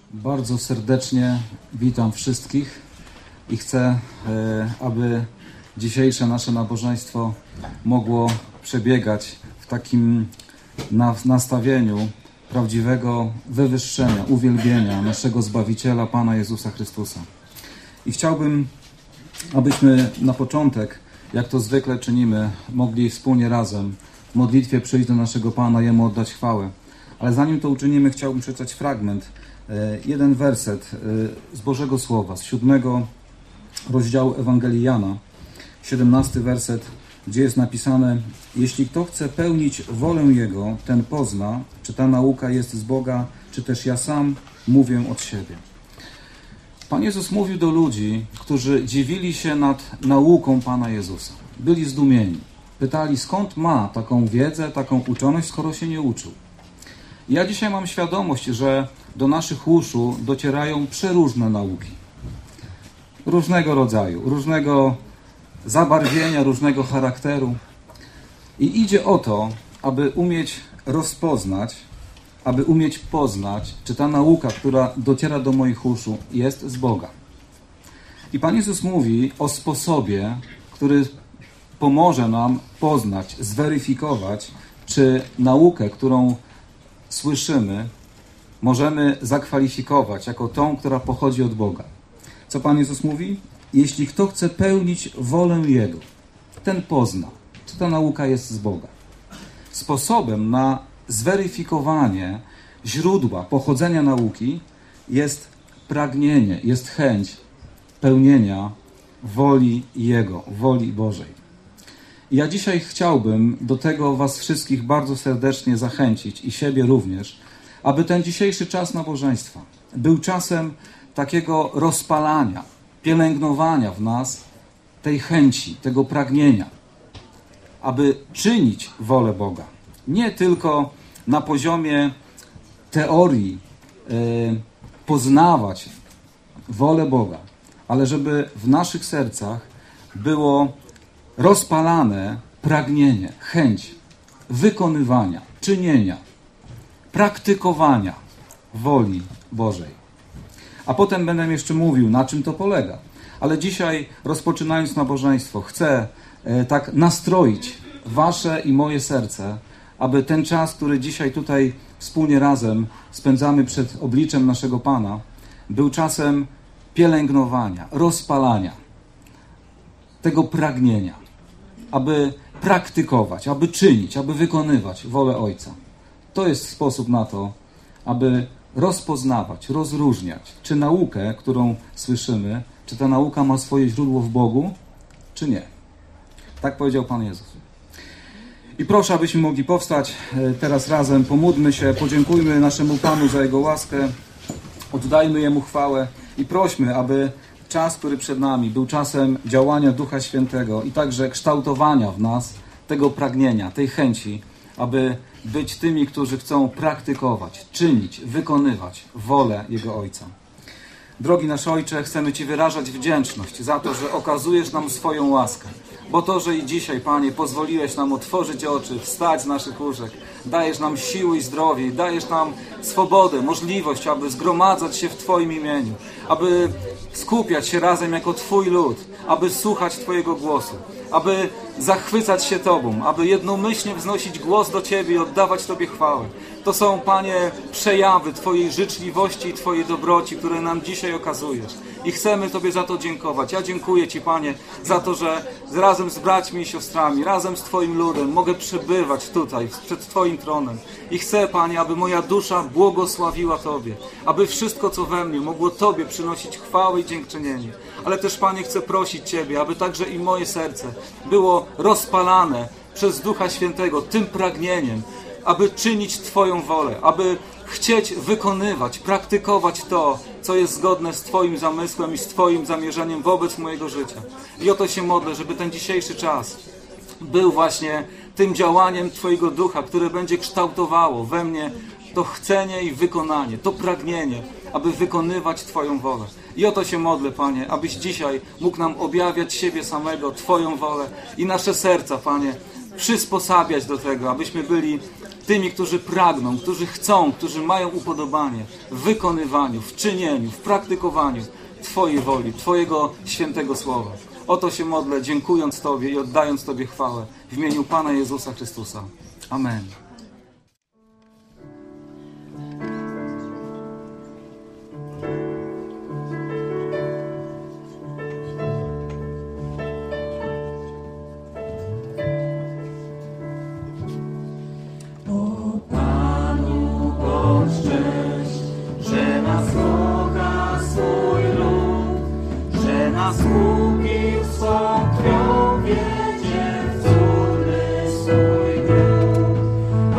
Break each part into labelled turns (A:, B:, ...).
A: Bardzo serdecznie witam wszystkich i chcę, aby dzisiejsze nasze nabożeństwo mogło przebiegać w takim nastawieniu prawdziwego wywyższenia, uwielbienia naszego Zbawiciela, Pana Jezusa Chrystusa. I chciałbym, abyśmy na początek, jak to zwykle czynimy, mogli wspólnie razem w modlitwie przyjść do naszego Pana, Jemu oddać chwałę. Ale zanim to uczynimy, chciałbym przeczytać fragment, jeden werset z Bożego Słowa, z 7 rozdziału Ewangelii Jana, 17 werset, gdzie jest napisane: jeśli kto chce pełnić wolę Jego, ten pozna, czy ta nauka jest z Boga, czy też ja sam mówię od siebie. Pan Jezus mówił do ludzi, którzy dziwili się nad nauką Pana Jezusa. Byli zdumieni. Pytali, skąd ma taką wiedzę, taką uczoność, skoro się nie uczył. Ja dzisiaj mam świadomość, że do naszych uszu docierają przeróżne nauki. Różnego rodzaju, różnego zabarwienia, różnego charakteru. I idzie o to, aby umieć rozpoznać, aby umieć poznać, czy ta nauka, która dociera do moich uszu, jest z Boga. I Pan Jezus mówi o sposobie, który pomoże nam poznać, zweryfikować, czy naukę, którą słyszymy, możemy zakwalifikować jako tą, która pochodzi od Boga. Co Pan Jezus mówi? Jeśli kto chce pełnić wolę Jego, ten pozna, czy ta nauka jest z Boga. Sposobem na zweryfikowanie źródła, pochodzenia nauki jest pragnienie, jest chęć pełnienia woli Jego, woli Bożej. I ja dzisiaj chciałbym do tego was wszystkich bardzo serdecznie zachęcić i siebie również, aby ten dzisiejszy czas nabożeństwa był czasem takiego rozpalania, pielęgnowania w nas tej chęci, tego pragnienia, aby czynić wolę Boga. Nie tylko na poziomie teorii poznawać wolę Boga, ale żeby w naszych sercach było rozpalane pragnienie, chęć wykonywania, czynienia, praktykowania woli Bożej. A potem będę jeszcze mówił, na czym to polega. Ale dzisiaj, rozpoczynając nabożeństwo, chcę tak nastroić wasze i moje serce, aby ten czas, który dzisiaj tutaj wspólnie razem spędzamy przed obliczem naszego Pana, był czasem pielęgnowania, rozpalania tego pragnienia, aby praktykować, aby czynić, aby wykonywać wolę Ojca. To jest sposób na to, aby rozpoznawać, rozróżniać, czy naukę, którą słyszymy, czy ta nauka ma swoje źródło w Bogu, czy nie. Tak powiedział Pan Jezus. I proszę, abyśmy mogli powstać teraz razem, pomódlmy się, podziękujmy naszemu Panu za Jego łaskę, oddajmy Jemu chwałę i prośmy, aby czas, który przed nami, był czasem działania Ducha Świętego i także kształtowania w nas tego pragnienia, tej chęci, aby być tymi, którzy chcą praktykować, czynić, wykonywać wolę Jego Ojca. Drogi nasz Ojcze, chcemy Ci wyrażać wdzięczność za to, że okazujesz nam swoją łaskę. Bo to, że i dzisiaj, Panie, pozwoliłeś nam otworzyć oczy, wstać z naszych łóżek, dajesz nam siły i zdrowie i dajesz nam swobodę, możliwość, aby zgromadzać się w Twoim imieniu, aby skupiać się razem jako Twój lud, aby słuchać Twojego głosu, aby zachwycać się Tobą, aby jednomyślnie wznosić głos do Ciebie i oddawać Tobie chwałę. To są, Panie, przejawy Twojej życzliwości i Twojej dobroci, które nam dzisiaj okazujesz. I chcemy Tobie za to dziękować. Ja dziękuję Ci, Panie, za to, że razem z braćmi i siostrami, razem z Twoim ludem mogę przebywać tutaj, przed Twoim tronem. I chcę, Panie, aby moja dusza błogosławiła Tobie, aby wszystko, co we mnie, mogło Tobie przynosić chwałę i dziękczynienie. Ale też, Panie, chcę prosić Ciebie, aby także i moje serce było rozpalane przez Ducha Świętego tym pragnieniem, aby czynić Twoją wolę, aby chcieć wykonywać, praktykować to, co jest zgodne z Twoim zamysłem i z Twoim zamierzeniem wobec mojego życia. I o to się modlę, żeby ten dzisiejszy czas był właśnie tym działaniem Twojego Ducha, które będzie kształtowało we mnie to chcenie i wykonanie, to pragnienie, aby wykonywać Twoją wolę. I o to się modlę, Panie, abyś dzisiaj mógł nam objawiać siebie samego, Twoją wolę i nasze serca, Panie, przysposabiać do tego, abyśmy byli tymi, którzy pragną, którzy chcą, którzy mają upodobanie w wykonywaniu, w czynieniu, w praktykowaniu Twojej woli, Twojego świętego słowa. O to się modlę, dziękując Tobie i oddając Tobie chwałę w imieniu Pana Jezusa Chrystusa. Amen.
B: Skupił swą krwią, wiedzie w cudny swój grób.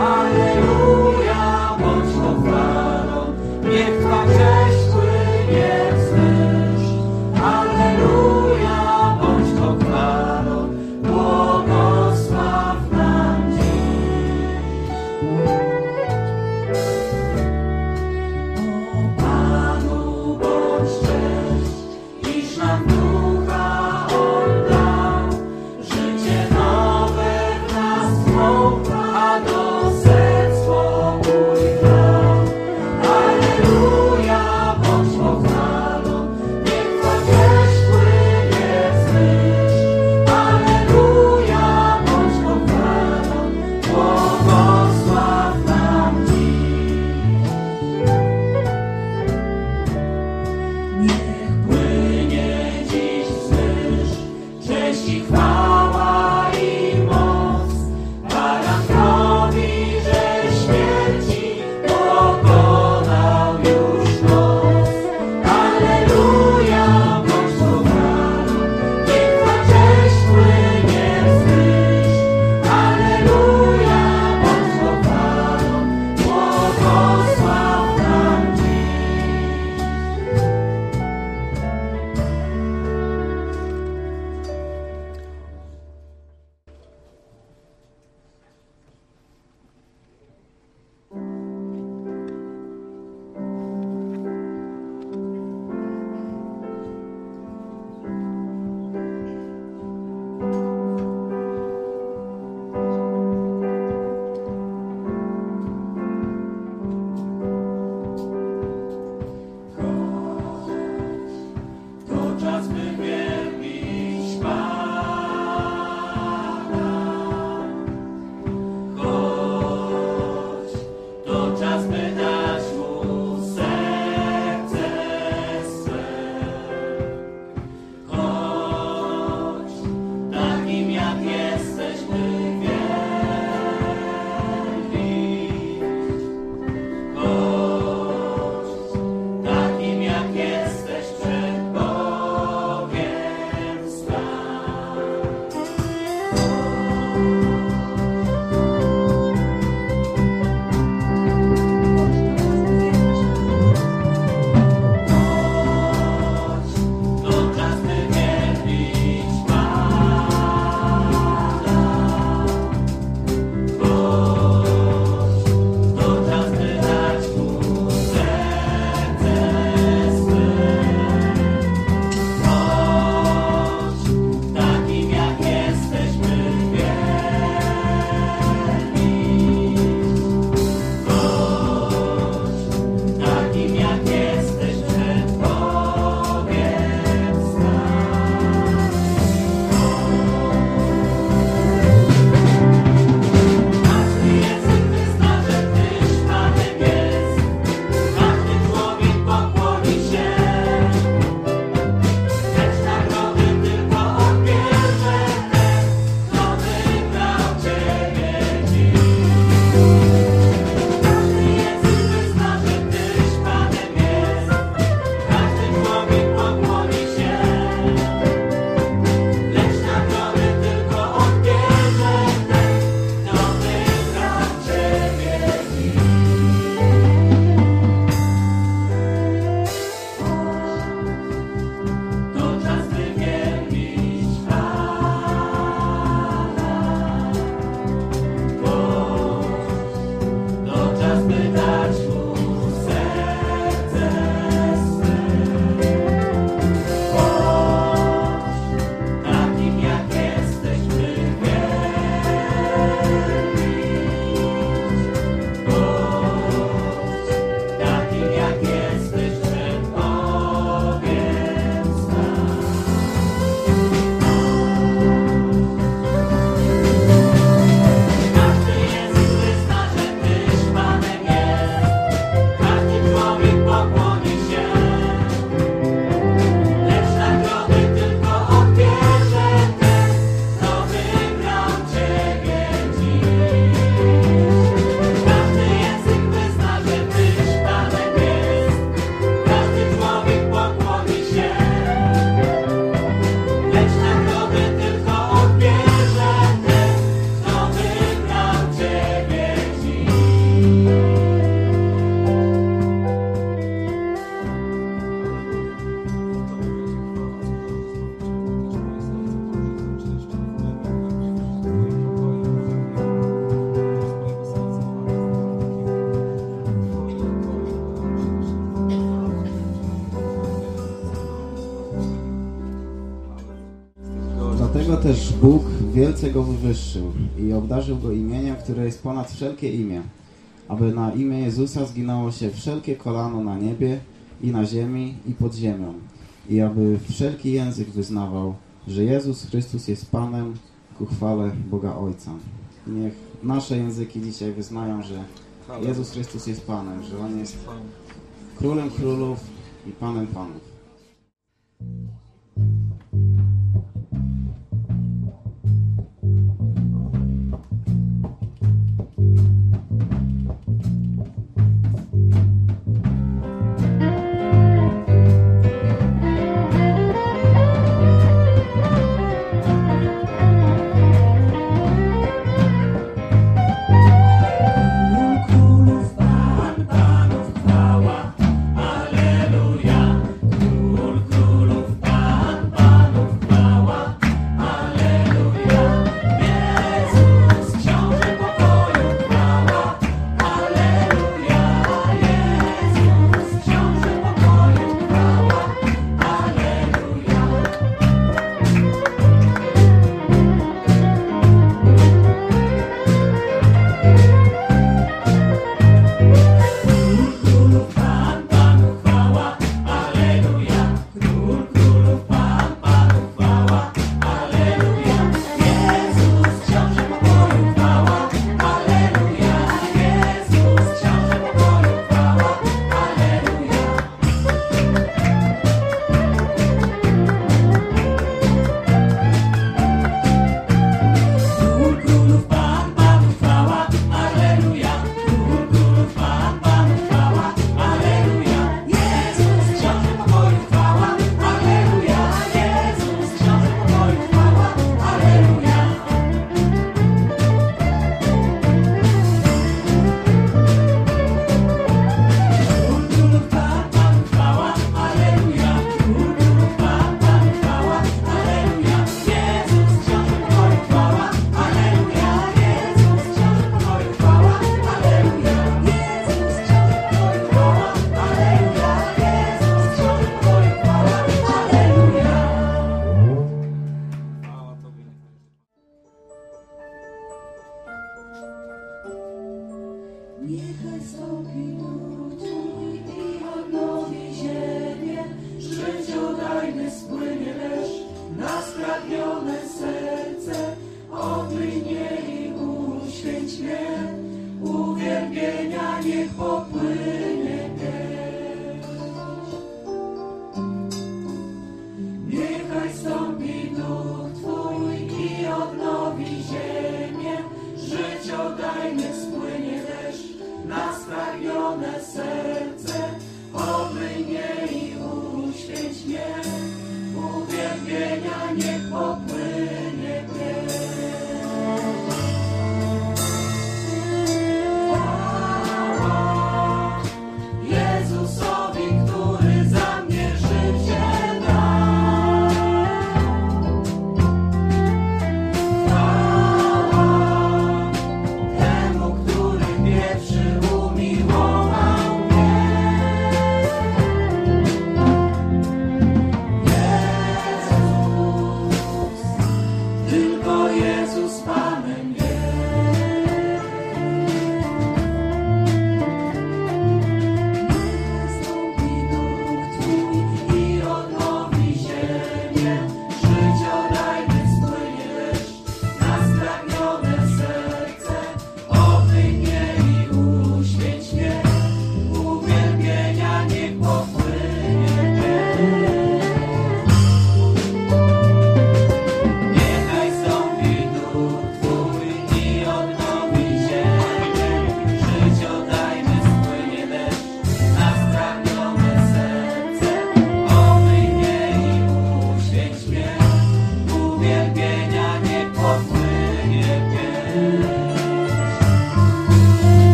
B: Bóg wielce go wywyższył i obdarzył go imieniem, które jest ponad wszelkie imię, aby na imię Jezusa zginało się wszelkie kolano na niebie i na ziemi i pod ziemią i aby wszelki język wyznawał, że Jezus Chrystus jest Panem ku chwale Boga Ojca. Niech nasze języki dzisiaj wyznają, że Jezus Chrystus jest Panem, że On jest Królem Królów i Panem Panów.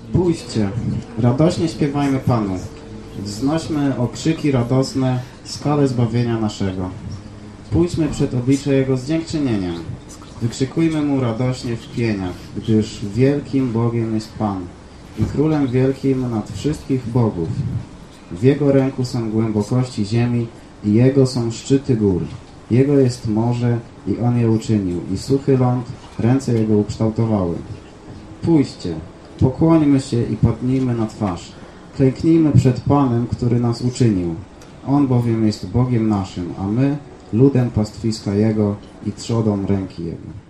B: Pójdźcie, radośnie śpiewajmy Panu, wznośmy okrzyki radosne skalę zbawienia naszego. Pójdźmy przed oblicze Jego z dziękczynieniem, wykrzykujmy Mu radośnie w pieniach, gdyż wielkim Bogiem jest Pan i Królem wielkim nad wszystkich bogów. W Jego ręku są głębokości ziemi i Jego są szczyty gór. Jego jest morze i On je uczynił i suchy ląd ręce Jego ukształtowały. Pójdźcie, pokłońmy się i padnijmy na twarz. Klęknijmy przed Panem, który nas uczynił. On bowiem jest Bogiem naszym, a my ludem pastwiska Jego i trzodą ręki Jego.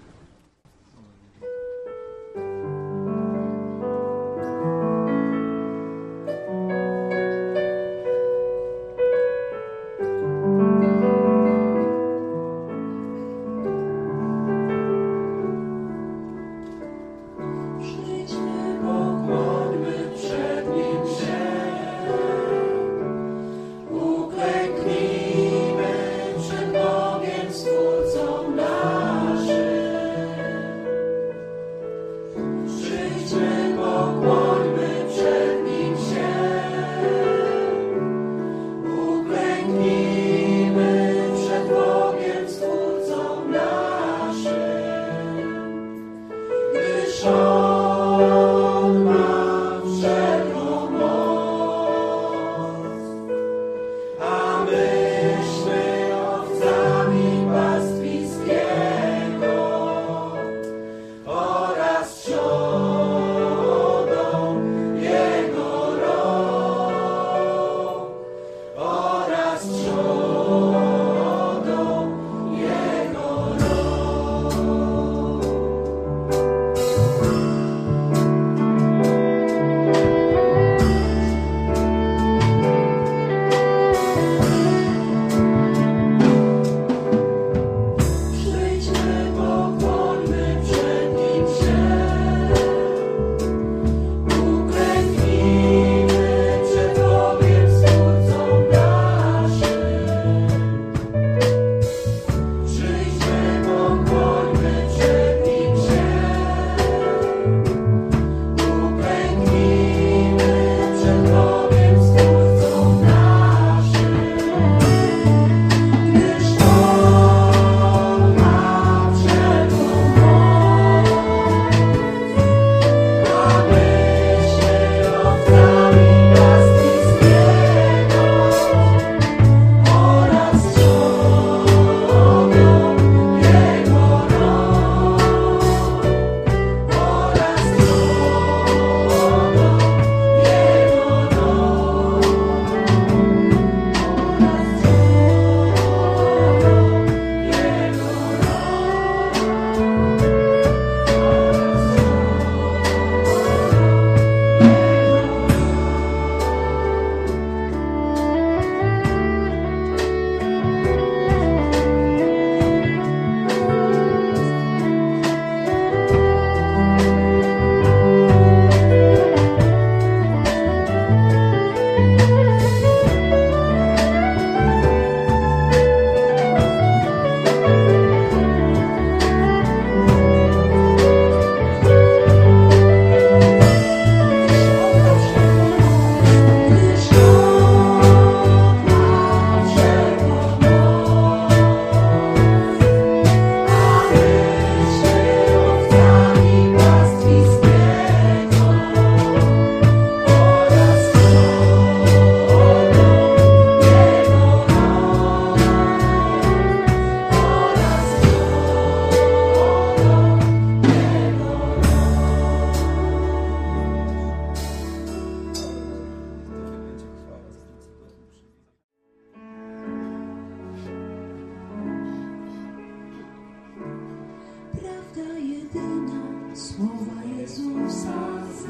C: Słowa Jezusa z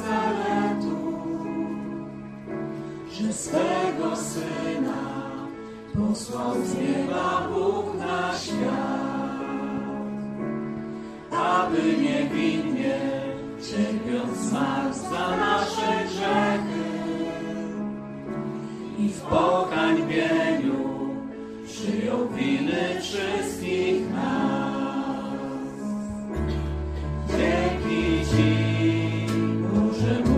C: Nazaretu, że swego Syna posłał z nieba Bóg na świat, aby niewinnie cierpiąc zmarł za nasze grzechy i w pohańbieniu przyjął winy wszystkich nas. Dzięki Ci, Boże mój.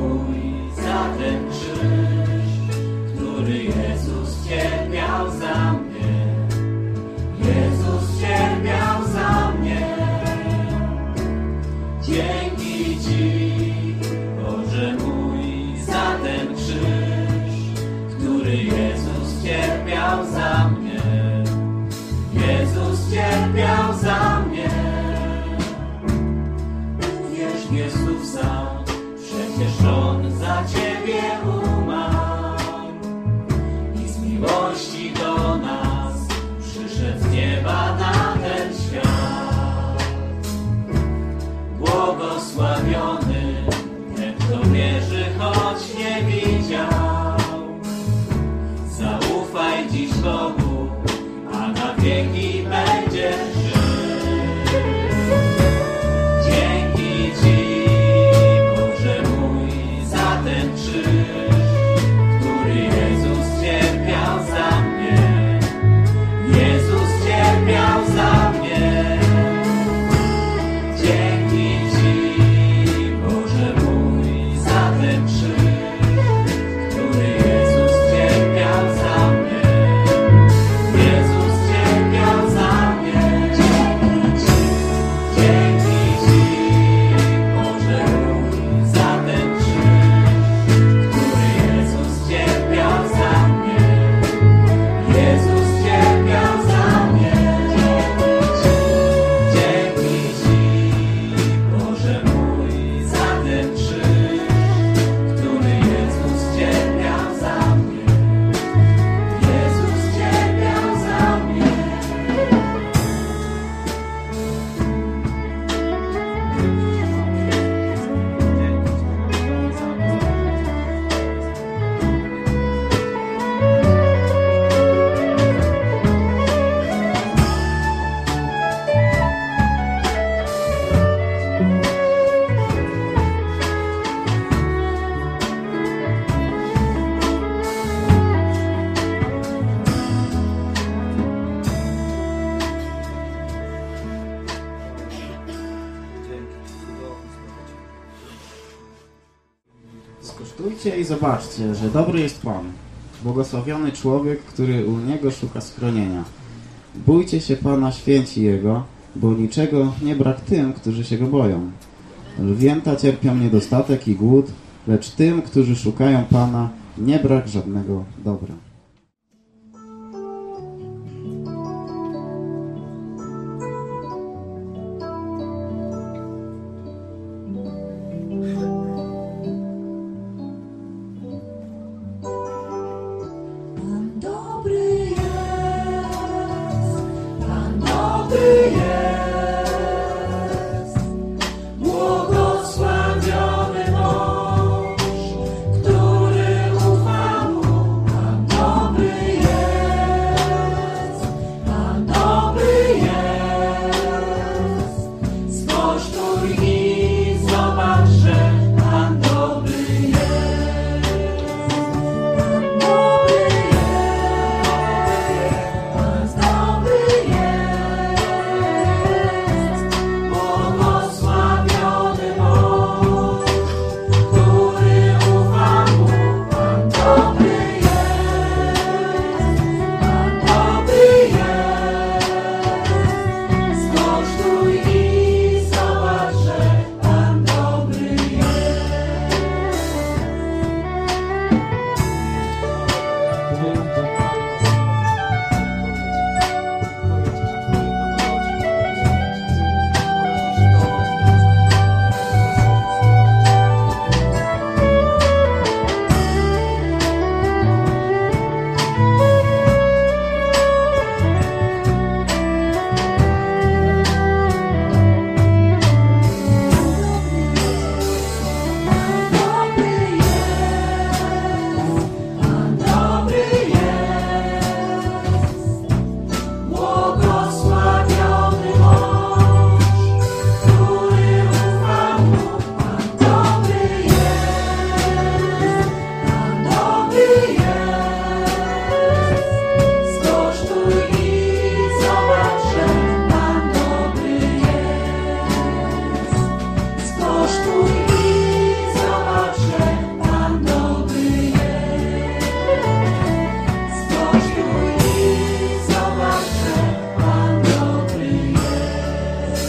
C: Przecież On za Ciebie umarł i z miłości do nas przyszedł z nieba na ten świat. Błogosławiony ten, kto wierzy, choć nie widział. Zaufaj dziś Bogu, a na wieki będziesz żył. Dzięki Ci, Boże mój, za ten krzyż, który Jezus cierpiał za mnie. Jezus cierpiał za mnie. Dzięki Ci, Boże mój, za ten krzyż, który Jezus cierpiał za mnie. Jezus cierpiał za mnie. Dzięki Ci, Boże mój, za ten krzyż, który Jezus cierpiał za mnie. Jezus cierpiał za mnie. Dzięki Ci, Boże mój, za ten krzyż, który Jezus cierpiał za mnie. Jezus cierpiał za mnie.
B: Skosztujcie i zobaczcie, że dobry jest Pan. Błogosławiony człowiek, który u Niego szuka schronienia. Bójcie się Pana, święci Jego, bo niczego nie brak tym, którzy się Go boją. Lwięta cierpią niedostatek i głód, lecz tym, którzy szukają Pana, nie brak żadnego dobra.
D: Pan dobry jest, Pan dobry jest, błogosławiony mąż, który ufa Mu. Pan dobry jest, Pan dobry jest, skosztuj i zobacz, że Pan dobry jest. Błogosławiony mąż, który ufa Mu. Pan dobry jest, Pan dobry jest, skosztuj i zobacz, że Pan dobry jest. Pan dobry jest, błogosławiony mąż, który ufa Mu. Pan dobry jest, Pan dobry jest, skosztuj i zobacz, że Pan dobry jest. Skosztuj i zobacz, że Pan dobry jest. Skosztuj i zobacz, że Pan dobry jest.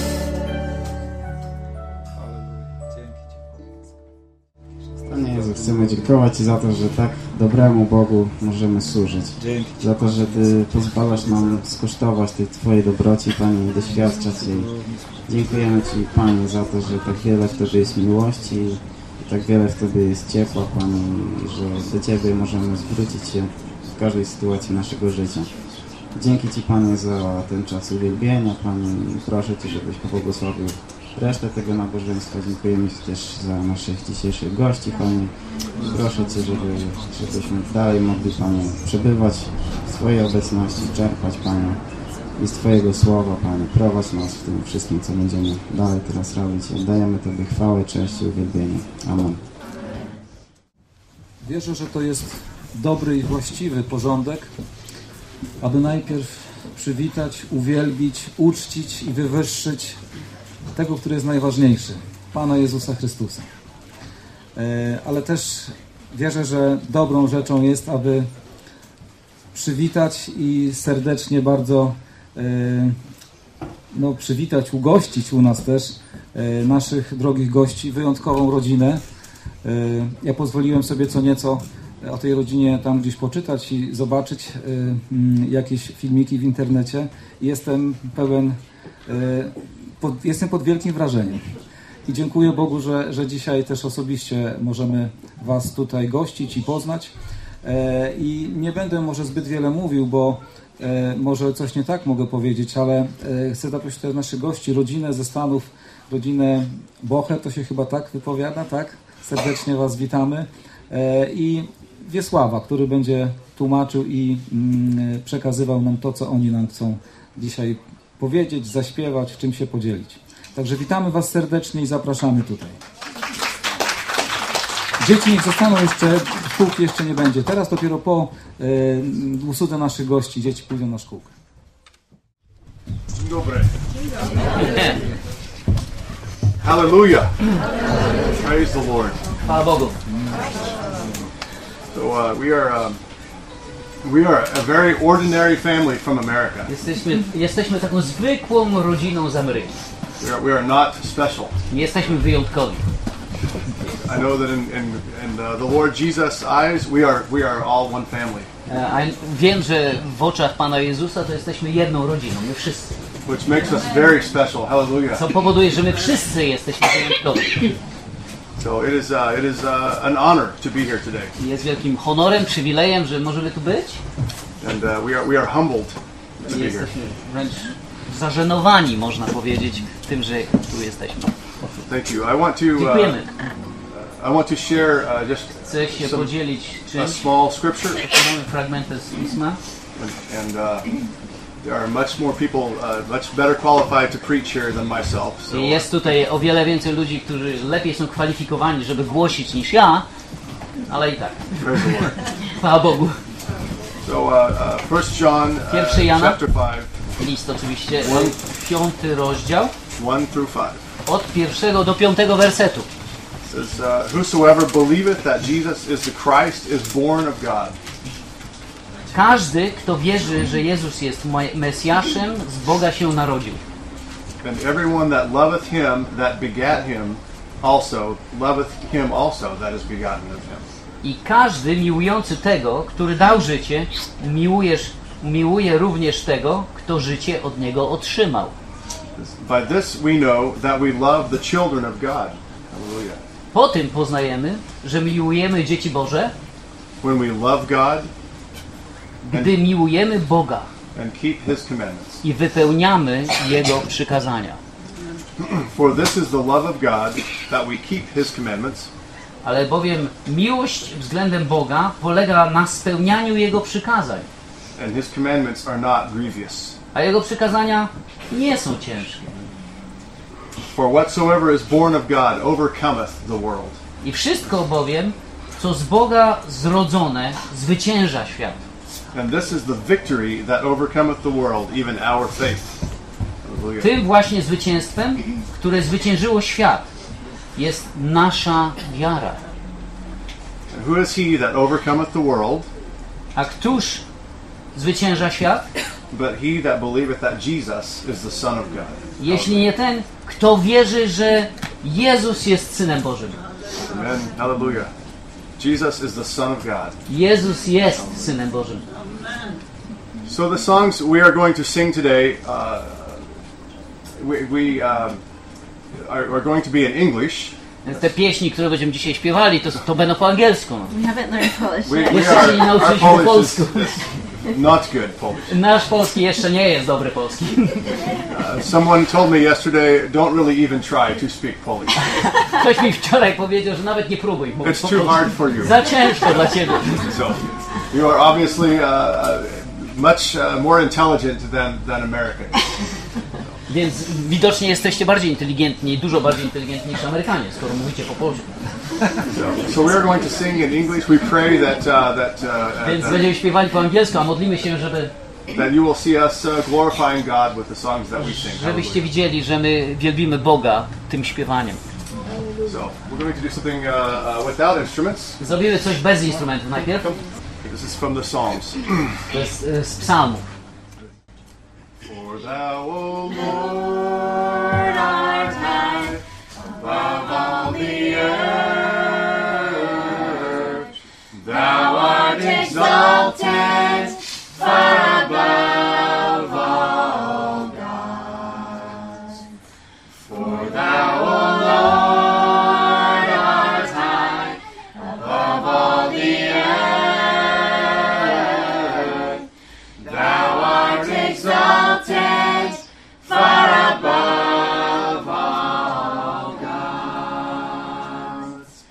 B: Panie Jezu, chcemy dziękować Ci za to, że tak dobremu Bogu możemy służyć. Za to, że Ty pozwalasz nam skosztować tej Twojej dobroci, Panie, i doświadczać jej. Dziękujemy Ci, Panie, za to, że tak wiele w Tobie jest miłości i tak wiele w Tobie jest ciepła, Panie, i że do Ciebie możemy zwrócić się w każdej sytuacji naszego życia. Dzięki Ci, Panie, za ten czas uwielbienia, Panie, i proszę Cię, żebyś pobłogosławił resztę tego nabożeństwa. Dziękujemy Ci też za naszych dzisiejszych gości, Panie. Proszę Cię, żebyśmy dalej mogli, Panie, przebywać w Twojej obecności, czerpać, Panie, i z Twojego słowa, Panie. Prowadź nas w tym wszystkim, co będziemy dalej teraz robić. Oddajemy Tobie chwałę, cześć i uwielbienie. Amen.
A: Wierzę, że to jest dobry i właściwy porządek, aby najpierw przywitać, uwielbić, uczcić i wywyższyć tego, który jest najważniejszy, Pana Jezusa Chrystusa. Ale też wierzę, że dobrą rzeczą jest, aby przywitać i serdecznie bardzo przywitać, ugościć u nas też naszych drogich gości, wyjątkową rodzinę. Ja pozwoliłem sobie co nieco o tej rodzinie tam gdzieś poczytać i zobaczyć jakieś filmiki w internecie. Jestem pod wielkim wrażeniem. I dziękuję Bogu, że dzisiaj też osobiście możemy Was tutaj gościć i poznać. I nie będę może zbyt wiele mówił, bo może coś nie tak mogę powiedzieć, ale chcę zaprosić też naszych gości, rodzinę ze Stanów, rodzinę Bocher, to się chyba tak wypowiada, tak? Serdecznie Was witamy. I Wiesława, który będzie tłumaczył i przekazywał nam to, co oni nam chcą dzisiaj powiedzieć, zaśpiewać, czym się podzielić. Także witamy Was serdecznie i zapraszamy tutaj. Dzieci niech zostaną jeszcze, szkółki jeszcze nie będzie. Teraz dopiero po usłudze naszych gości dzieci pójdą na szkółkę.
E: Dzień dobry. Hallelujah. Praise the Lord.
C: Chwała Bogu.
E: So we are a very ordinary family from America.
C: Jesteśmy taką zwykłą rodziną z Ameryki.
E: We are not special.
C: Nie jesteśmy wyjątkowi.
E: I know that in the Lord Jesus' eyes, we are all one family.
C: A wiem, że w oczach Pana Jezusa to jesteśmy jedną rodziną, my wszyscy.
E: Which makes us very special. Hallelujah.
C: Co powoduje, że my wszyscy jesteśmy wyjątkowi.
E: So it is an honor to be here today.
C: Jest wielkim honorem, przywilejem, że możemy tu być.
E: And we are humbled to be here.
C: Jesteśmy wręcz zażenowani, można powiedzieć, tym, że tu jesteśmy.
E: Thank you.
C: Dziękujemy.
E: I want to share
C: Chcę się podzielić
E: a
C: czymś.
E: small scripture.
C: Mamy fragmenty z Pisma.
E: And there are much more people, much better qualified to preach here than myself. So,
C: Jest tutaj o wiele więcej ludzi, którzy lepiej są kwalifikowani, żeby głosić niż ja, ale i tak.
E: praise the Lord.
C: Chwała Bogu.
E: So, 1 John,
C: 1 Jana.
E: chapter 5,
C: List oczywiście, 5 rozdział,
E: 1 through 5.
C: od 1 do 5 wersetu.
E: It says, whosoever believeth that Jesus is the Christ is born of God.
C: Każdy, kto wierzy, że Jezus jest Mesjaszem, z Boga się narodził.
E: And everyone that loveth him that begat him also loveth him also that is begotten of him.
C: I każdy miłujący tego, który dał życie, miłuje również tego, kto życie od niego otrzymał.
E: By this we know that we love the children of God. Hallelujah.
C: Po tym poznajemy, że miłujemy dzieci Boże,
E: When we love God
C: gdy miłujemy Boga
E: and keep his commandments.
C: i wypełniamy Jego przykazania.
E: For this is the love of God, that we keep his commandments.
C: Ale bowiem miłość względem Boga polega na spełnianiu Jego przykazań,
E: And his commandments are not grievous.
C: a Jego przykazania nie są ciężkie.
E: For whatsoever is born of God overcometh the world.
C: I wszystko bowiem, co z Boga zrodzone, zwycięża świat.
E: And this is the victory that overcometh the world, even our faith. Hallelujah.
C: Tym właśnie zwycięstwem, które zwyciężyło świat, jest nasza wiara.
E: And who is he that overcometh the world?
C: A któż zwycięża świat?
E: But he that believeth that Jesus is the Son of God.
C: Jeśli nie ten, kto wierzy, że Jezus jest Synem Bożym.
E: Amen. Hallelujah. Jesus is the Son of God.
C: Jezus jest Synem Bożym.
E: So the songs we are going to sing today, are going to be in English.
F: Więc te pieśni, które będziemy dzisiaj śpiewali, to będą po angielsku.
D: We haven't learned Polish
E: We,
D: yet.
E: we
F: Jeszcze się nie
E: our
F: nauczyliśmy po
E: Polish
F: polsku.
E: is not good Polish.
F: Nasz polski jeszcze nie jest dobry polski.
E: Someone told me yesterday, don't really even try to speak Polish.
F: Ktoś mi wczoraj powiedział, że nawet nie próbuj mówić
E: It's
F: po
E: too
F: polsku.
E: hard for you.
F: Za ciężko dla ciebie.
E: So, you are obviously much more intelligent than Americans.
F: Więc widocznie jesteście bardziej inteligentni, dużo bardziej inteligentni niż Amerykanie, skoro mówicie po polsku.
E: So we are going to sing in English. We pray
F: Więc będziemy śpiewali po angielsku, a modlimy się,
E: that you will see us glorifying God with the songs that we sing.
F: żebyście widzieli, że my wielbimy Boga tym śpiewaniem.
E: So we're going to do something without instruments.
F: Zrobimy coś bez instrumentów najpierw.
E: This is from the Psalms.
F: To jest z psalmów.
E: For thou, O Lord, art high above all the earth. Thou art exalted far above all gods. For thou, O Lord, art high above all the earth. Thou art exalted far above all gods.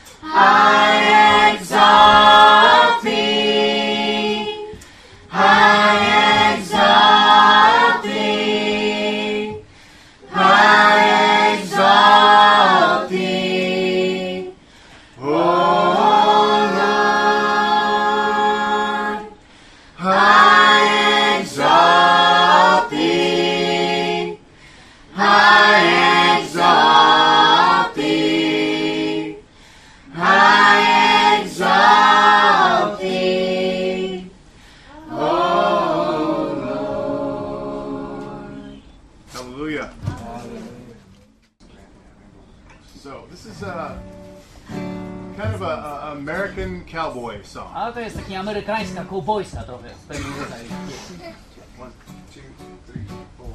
E: I exalt thee. I exalt thee. I exalt thee. O Lord, I exalt thee. I exalt thee. I exalt thee. O Lord. Hallelujah. So this is kind of a American cowboy song.
F: Ale to jest taka amerykańska, kołbojska trochę w pewnym rodzaju.
E: 1, 2, 3,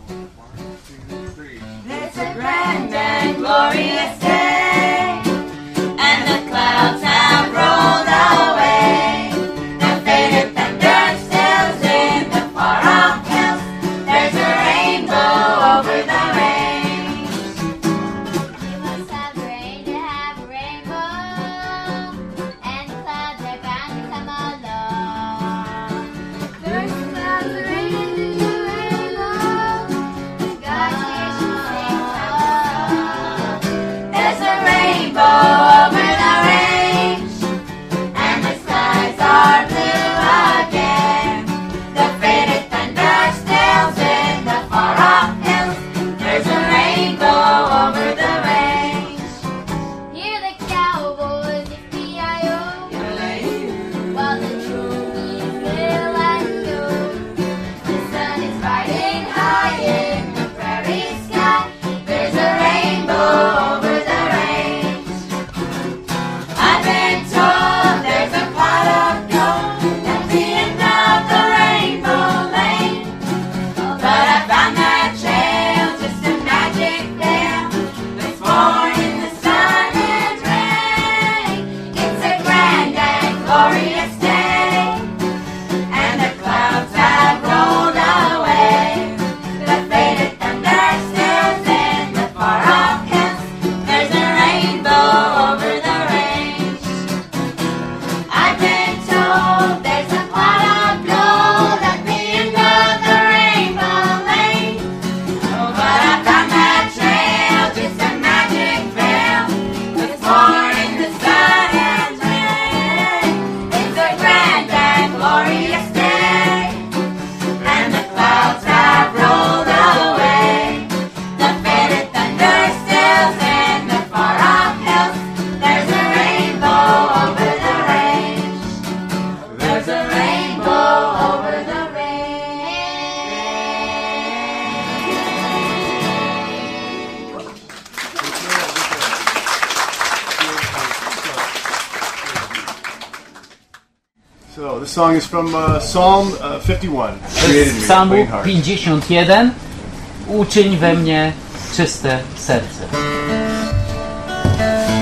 E: 4, 1, 2, 3.
D: It's a grand and glorious day, and the clouds have rolled away. The faded thunder stills in the far-off hills. There's a rainbow over the range.
G: You must have rain to have a rainbow, and the clouds are bound to come along. There's clouds of rain in the rainbow, God's creation sings our song.
D: There's a rainbow over the range, and the skies are blue again. The faded thunder stills in the far-off hills. There's a rainbow over the range.
G: Hear the cowboys, yippee-yi-yo, while the trees fill and go.
D: The sun is riding high in the prairie sky. There's a rainbow over the range. I've been told there's a pot of gold at the end of the rainbow lane. But I found that trail just a magic veil that's born in the sun and rain. It's a grand and glorious day, and the clouds have rolled away. The faded thunder stills in the far-off hills. There's a rainbow over the range. I've been told there's a pot of gold at the end of the rainbow lane. Oh, but I found that trail just a magic veil that's born in the sun and rain. It's a grand and glorious day, and the clouds have rolled away. The faded thunder stills in the far-off hills. There's a rainbow over the range. There's a rainbow over the
E: So this song is from Psalm 51.
F: To jest z psalmu 51. Uczyń we mnie czyste serce.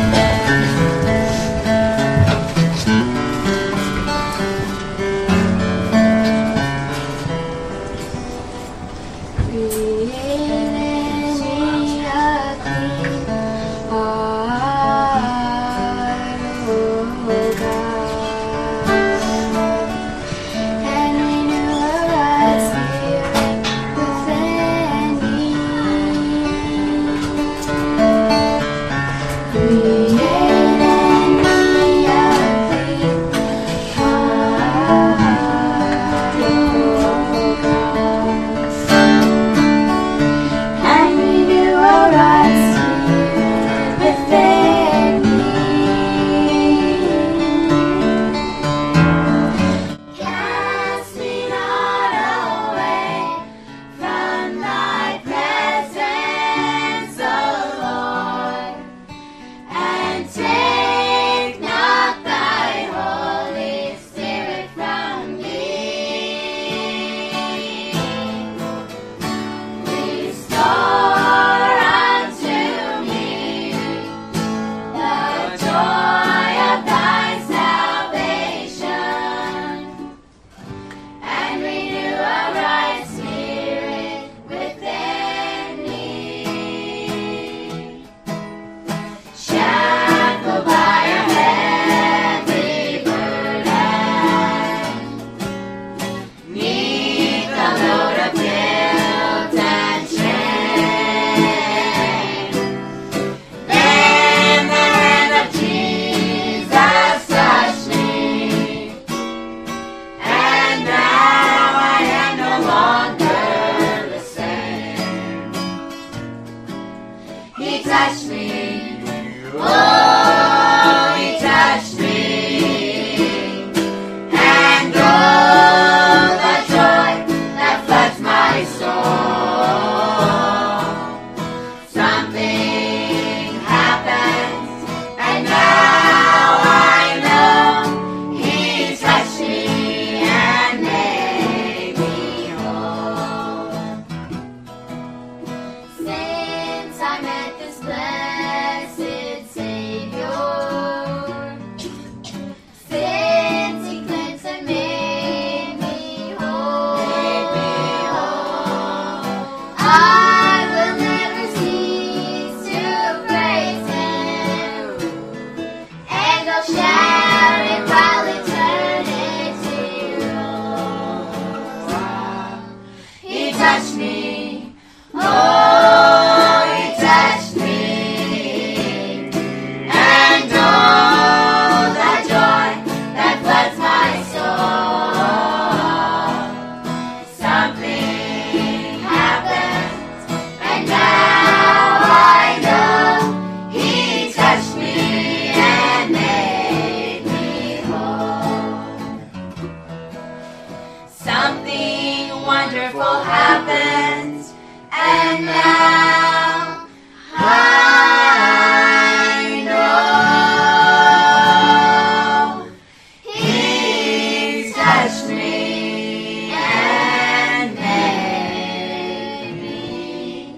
D: all happens, and now I know He's touched me and made me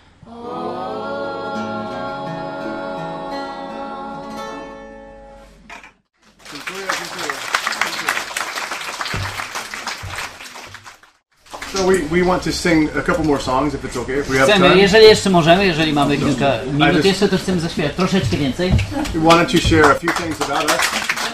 E: So we want to sing a couple more songs if it's okay, if we have
F: Chcemy,
E: time.
F: jeżeli jeszcze możemy, jeżeli mamy kilka minut jeszcze, to chcemy zaśpiewać troszeczkę więcej.
E: We wanted to share a few things about us.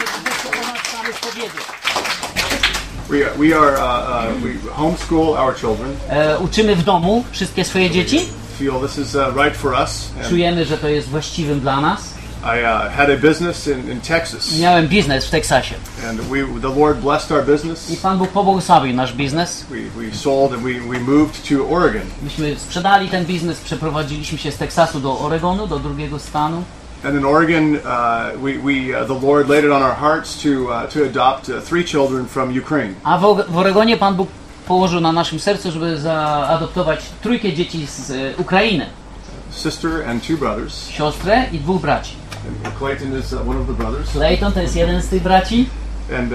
E: We homeschool our children.
F: Uczymy w domu wszystkie swoje dzieci.
E: Feel this is right for us. And
F: Czujemy, że to jest właściwym dla nas.
E: I had a business in Texas,
F: Miałem biznes w Teksasie
E: and the Lord blessed our business.
F: i Pan Bóg pobłogosławił nasz biznes.
E: We sold and we moved to Oregon.
F: Myśmy sprzedali ten biznes, przeprowadziliśmy się z Teksasu do Oregonu, do drugiego stanu.
E: And in Oregon, the Lord laid it on our hearts to adopt 3 children from Ukraine.
F: A w Oregonie Pan Bóg położył na naszym sercu, żeby zaadoptować 3 dzieci z Ukrainy.
E: Sister and 2 brothers.
F: Siostrę i 2 braci.
E: And Clayton is one of the brothers.
F: Clayton to jest jeden z tych braci.
E: And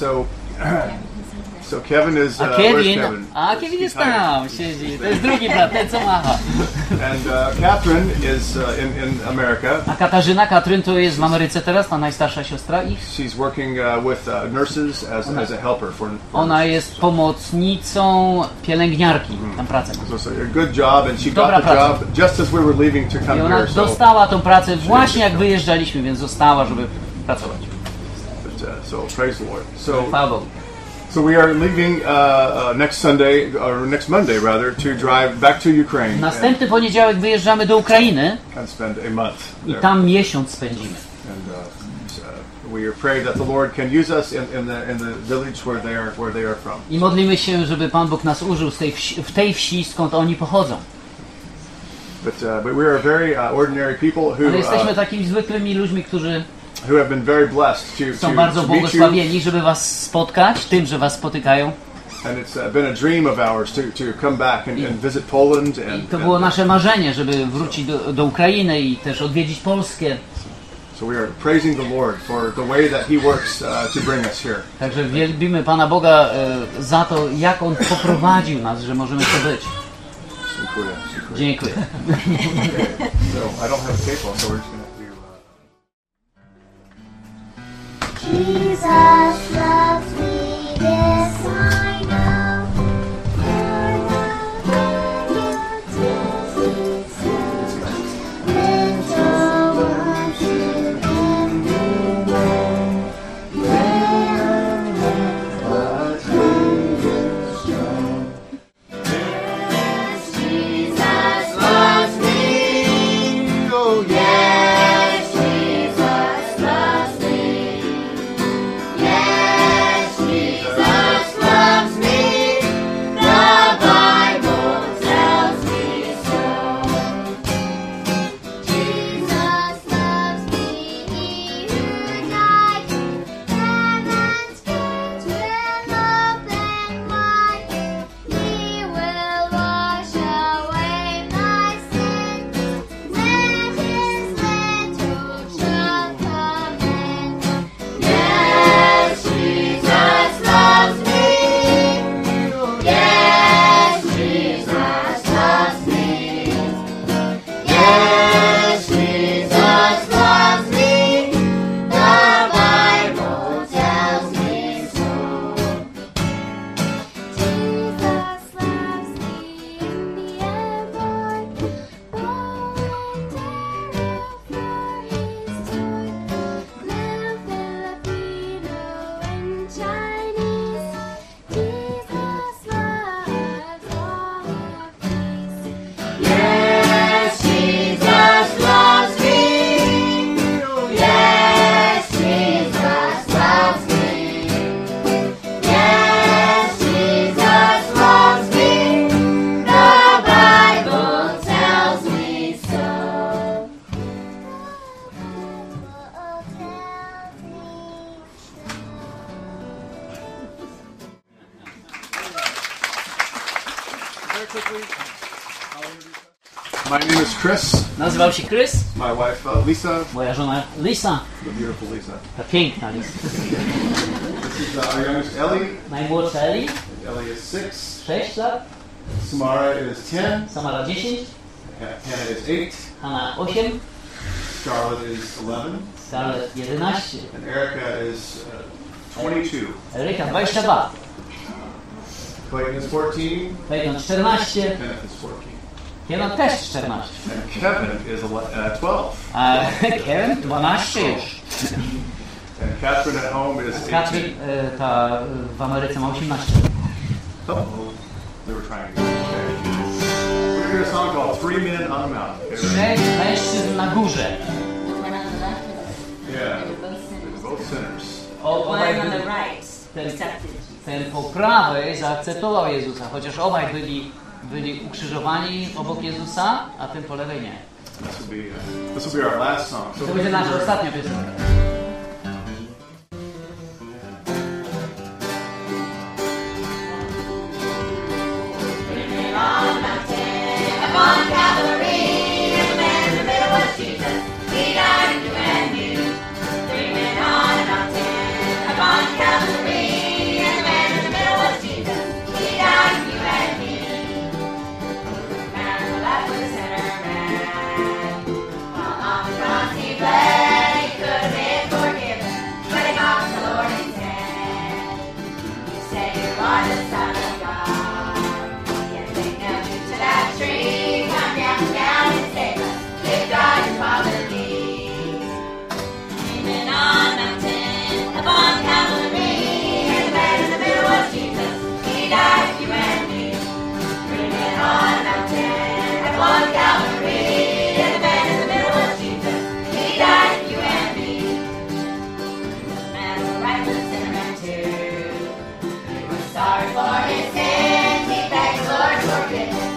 E: so Kevin is.
F: A
E: Where's
F: Kevin,
E: Kevin?
F: Kevin jest tam, siedzi. To jest drugi brat, ten co macha.
E: And Catherine is in America.
F: A Katryn to jest w Ameryce teraz, ta najstarsza siostra ich.
E: She's working with nurses as a helper for.
F: Ona jest pomocnicą pielęgniarki, tam pracę.
E: So a good job, and she got
F: Dobra
E: the
F: praca.
E: job just as we were leaving to
F: I
E: come
F: ona
E: here. So,
F: dostała tą pracę właśnie jak wyjeżdżaliśmy, więc została, żeby pracować.
E: so praise the Lord.
F: Chwała Bogu.
E: So we are leaving next Sunday, or next Monday rather, to drive back to Ukraine
F: Następny poniedziałek wyjeżdżamy do Ukrainy
E: and spend a month
F: i
E: there.
F: tam miesiąc spędzimy.
E: And we are praying that the Lord can use us in the village where they are from.
F: I modlimy się, żeby Pan Bóg nas użył w tej wsi, skąd oni pochodzą.
E: But we are very ordinary people
F: Ale jesteśmy takimi zwykłymi ludźmi, którzy
E: who have been very blessed
F: są bardzo
E: to meet you.
F: błogosławieni, żeby was spotkać, tym, że was spotykają.
E: And it's been a dream of ours to come back and visit Poland.
F: I
E: And
F: to było nasze marzenie, żeby wrócić do Ukrainy i też odwiedzić Polskę.
E: so we are praising the Lord for the way that He works to bring us here.
F: Także wielbimy Pana Boga za to, jak On poprowadził nas, że możemy tu być. Dziękuję.
E: So I don't have a tape on, so we're just going to do.
G: Jesus loves me, this I know. For the tears He sends, little ones to everywhere. They are for tender strong. Yes, Jesus loves me. Oh, yes, Jesus loves me.
E: My name is Chris.
F: Nazywał się Chris,
E: My wife Lisa,
F: moja żona Lisa,
E: the beautiful Lisa.
F: ta piękna Lisa.
E: This is our youngest Ellie.
F: Najmłodsza Eli,
E: Ellie is 6.
F: 6 lat,
E: Samara is 10.
F: Samara 10,
E: Hannah is 8.
F: Hanna 8,
E: Charlotte is 11.
F: Scarlett 11,
E: And Erica is 22.
F: Eryka 22,
E: Clayton is 14.
F: Peyton 14,
E: Kenneth is 14.
F: Kieran też 14,
E: And Kevin is 12.
F: a Kevin 12 już.
E: And Catherine at home is 18.
F: Katrin ta w Ameryce ma 18.
E: Oh, they were trying to get it. We're going to hear a song called 3 Men on a Mountain. Okay, ready?
F: 6 mężczyzn na górze.
E: Yeah. They're both sinners.
F: Obaj
H: One on the
F: byli,
H: right accepted Jesus.
F: ten po prawej zaakceptował Jezusa, chociaż obaj byli ukrzyżowani obok Jezusa, a ten po lewej nie.
E: This will be our last song. So
F: To będzie nasza ostatnia piosenka.
D: Upon Calvary, the man in the middle was Jesus. He died for you and you. 3 men on a mountain. Upon Calvary, the man in the middle was Jesus. He died for you and me. Man of life was a sinner man. While on the cross he bled, he could have been forgiven, but he mocked the Lord instead. You say you are the Son of God. That tree, come down and save us. Give God your Father please. Amen on mountain, upon Calvary, and the man in the middle was Jesus. He died for you and me. Amen on mountain, upon Calvary, and the man in the middle was Jesus. He died for you and me. The man was right with a sinner man too. He was sorry for his sins. He begged the Lord to forgive him.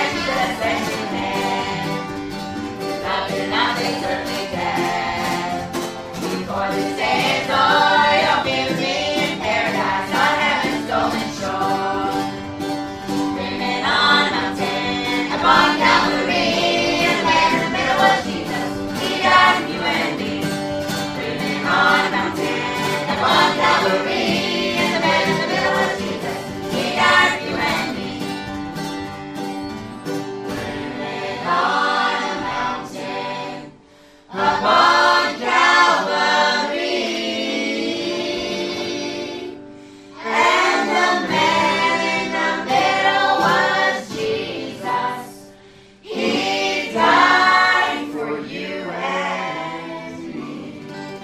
D: Nothing certainly dead. Before this day is o'er, you'll be with me in paradise on heaven's golden shore. 3 men on a mountain, upon Calvary, and the man in the middle was Jesus. He died for you and me. 3 men on a mountain, upon Calvary, and the man in the middle was Jesus. He died for you and me. 3 men on upon Calvary, and the man in the middle was Jesus. He died for you and me.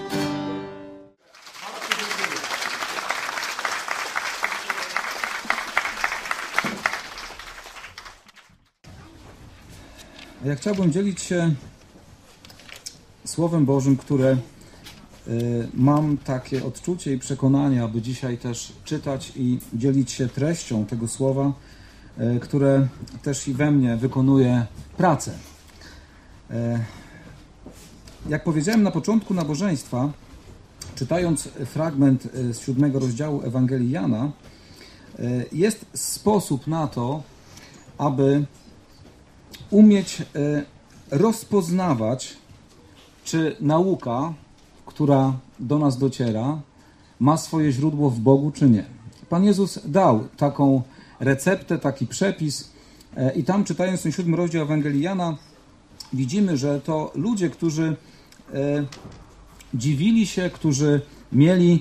A: Ja chciałbym dzielić się Słowem Bożym, które mam takie odczucie i przekonanie, aby dzisiaj też czytać i dzielić się treścią tego Słowa, które też i we mnie wykonuje pracę. Jak powiedziałem na początku nabożeństwa, czytając fragment z 7 rozdziału Ewangelii Jana, jest sposób na to, aby umieć rozpoznawać, czy nauka, która do nas dociera, ma swoje źródło w Bogu, czy nie. Pan Jezus dał taką receptę, taki przepis i tam, czytając ten 7 rozdział Ewangelii Jana, widzimy, że to ludzie, którzy dziwili się, którzy mieli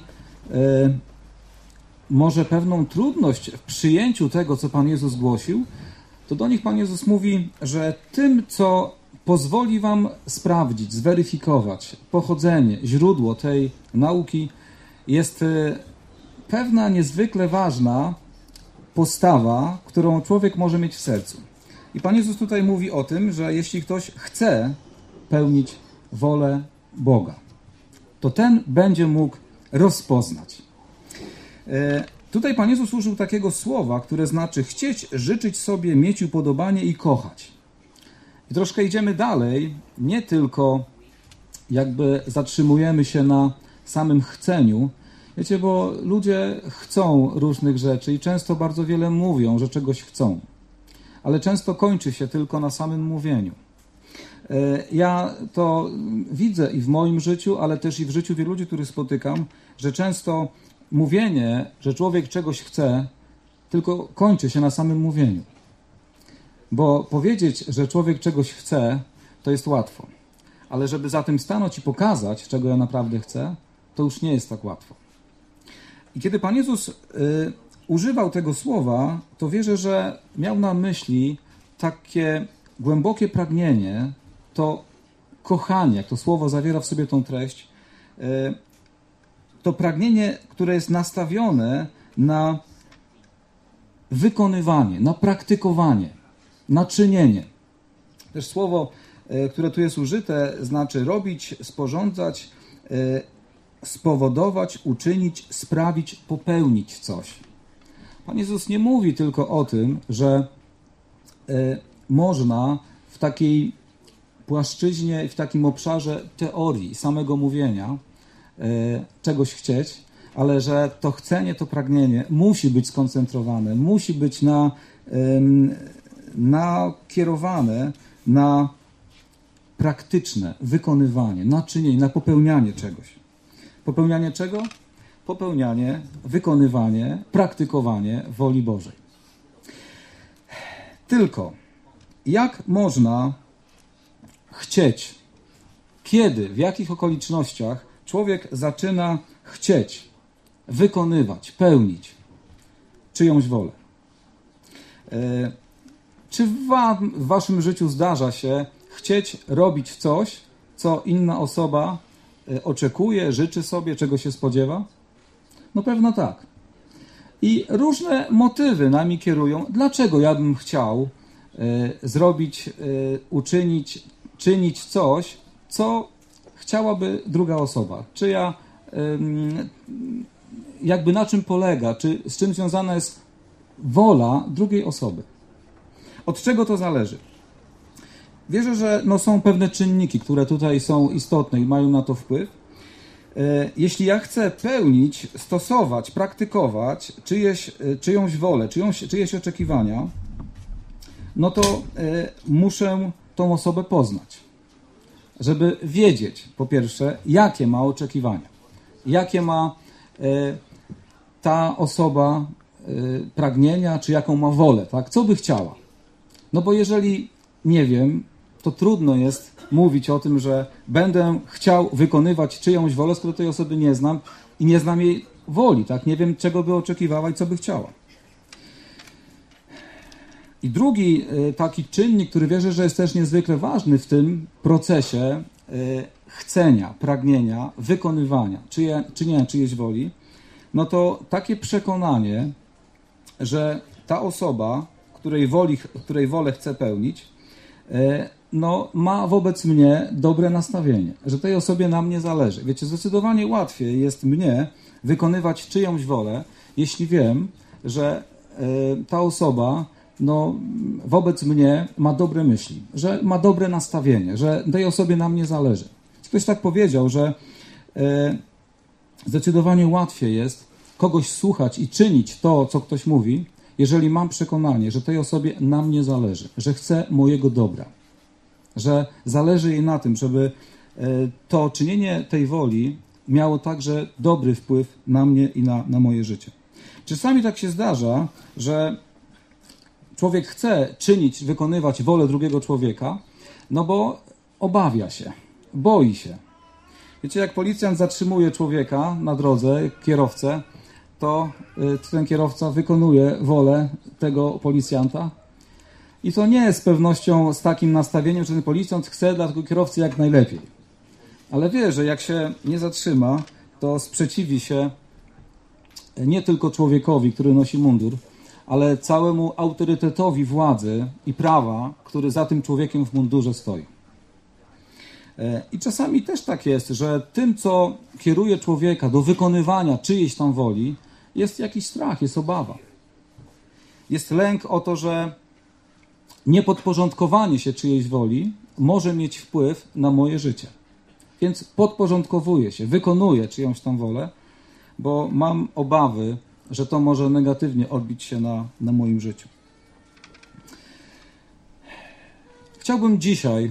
A: może pewną trudność w przyjęciu tego, co Pan Jezus głosił, to do nich Pan Jezus mówi, że tym, co pozwoli wam sprawdzić, zweryfikować pochodzenie, źródło tej nauki, jest pewna niezwykle ważna postawa, którą człowiek może mieć w sercu. I Pan Jezus tutaj mówi o tym, że jeśli ktoś chce pełnić wolę Boga, to ten będzie mógł rozpoznać. Tutaj Pan Jezus użył takiego słowa, które znaczy chcieć, życzyć sobie, mieć upodobanie i kochać. I troszkę idziemy dalej, nie tylko jakby zatrzymujemy się na samym chceniu. Wiecie, bo ludzie chcą różnych rzeczy i często bardzo wiele mówią, że czegoś chcą. ale często kończy się tylko na samym mówieniu. Ja to widzę i w moim życiu, ale też i w życiu wielu ludzi, których spotykam, że często mówienie, że człowiek czegoś chce, tylko kończy się na samym mówieniu. Bo powiedzieć, że człowiek czegoś chce, to jest łatwo. Ale żeby za tym stanąć i pokazać, czego ja naprawdę chcę, to już nie jest tak łatwo. I kiedy Pan Jezus używał tego słowa, to wierzę, że miał na myśli takie głębokie pragnienie, to kochanie, jak to słowo zawiera w sobie tą treść, to pragnienie, które jest nastawione na wykonywanie, na praktykowanie, na czynienie. Też słowo, które tu jest użyte, znaczy robić, sporządzać, spowodować, uczynić, sprawić, popełnić coś. Pan Jezus nie mówi tylko o tym, że można w takiej płaszczyźnie, w takim obszarze teorii, samego mówienia czegoś chcieć, ale że to chcenie, to pragnienie musi być skoncentrowane, musi być nakierowane na praktyczne wykonywanie, na czynienie, na popełnianie czegoś. Popełnianie czego? Popełnianie, wykonywanie, praktykowanie woli Bożej. Tylko jak można chcieć, kiedy, w jakich okolicznościach człowiek zaczyna chcieć, wykonywać, pełnić czyjąś wolę? Czy w waszym życiu zdarza się chcieć robić coś, co inna osoba oczekuje, życzy sobie, czego się spodziewa? No pewno tak. I różne motywy nami kierują, dlaczego ja bym chciał zrobić, uczynić, czynić coś, co chciałaby druga osoba. Czy ja, jakby na czym polega, czy z czym związana jest wola drugiej osoby. Od czego to zależy? Wierzę, że są pewne czynniki, które tutaj są istotne i mają na to wpływ. Jeśli ja chcę pełnić, stosować, praktykować czyjąś wolę, czyjeś oczekiwania, no to muszę tą osobę poznać, żeby wiedzieć, po pierwsze, jakie ma oczekiwania, jakie ma ta osoba pragnienia, czy jaką ma wolę, tak? Co by chciała. No bo jeżeli nie wiem, to trudno jest mówić o tym, że będę chciał wykonywać czyjąś wolę, skoro tej osoby nie znam i nie znam jej woli, tak? Nie wiem, czego by oczekiwała i co by chciała. I drugi taki czynnik, który wierzę, że jest też niezwykle ważny w tym procesie chcenia, pragnienia, wykonywania, czynienia czyjejś woli, no to takie przekonanie, że ta osoba, której wolę chcę pełnić, ma wobec mnie dobre nastawienie, że tej osobie na mnie zależy. Wiecie, zdecydowanie łatwiej jest mnie wykonywać czyjąś wolę, jeśli wiem, że ta osoba wobec mnie ma dobre myśli, że ma dobre nastawienie, że tej osobie na mnie zależy. Ktoś tak powiedział, że zdecydowanie łatwiej jest kogoś słuchać i czynić to, co ktoś mówi, jeżeli mam przekonanie, że tej osobie na mnie zależy, że chce mojego dobra, że zależy jej na tym, żeby to czynienie tej woli miało także dobry wpływ na mnie i na moje życie. Czasami tak się zdarza, że człowiek chce czynić, wykonywać wolę drugiego człowieka, bo obawia się, boi się. Wiecie, jak policjant zatrzymuje człowieka na drodze, kierowcę, to ten kierowca wykonuje wolę tego policjanta. I to nie jest z pewnością z takim nastawieniem, że ten policjant chce dla tego kierowcy jak najlepiej. Ale wie, że jak się nie zatrzyma, to sprzeciwi się nie tylko człowiekowi, który nosi mundur, ale całemu autorytetowi władzy i prawa, który za tym człowiekiem w mundurze stoi. I czasami też tak jest, że tym, co kieruje człowieka do wykonywania czyjejś tam woli, jest jakiś strach, jest obawa. Jest lęk o to, że niepodporządkowanie się czyjejś woli może mieć wpływ na moje życie. Więc podporządkowuję się, wykonuję czyjąś tam wolę, bo mam obawy, że to może negatywnie odbić się na moim życiu. Chciałbym dzisiaj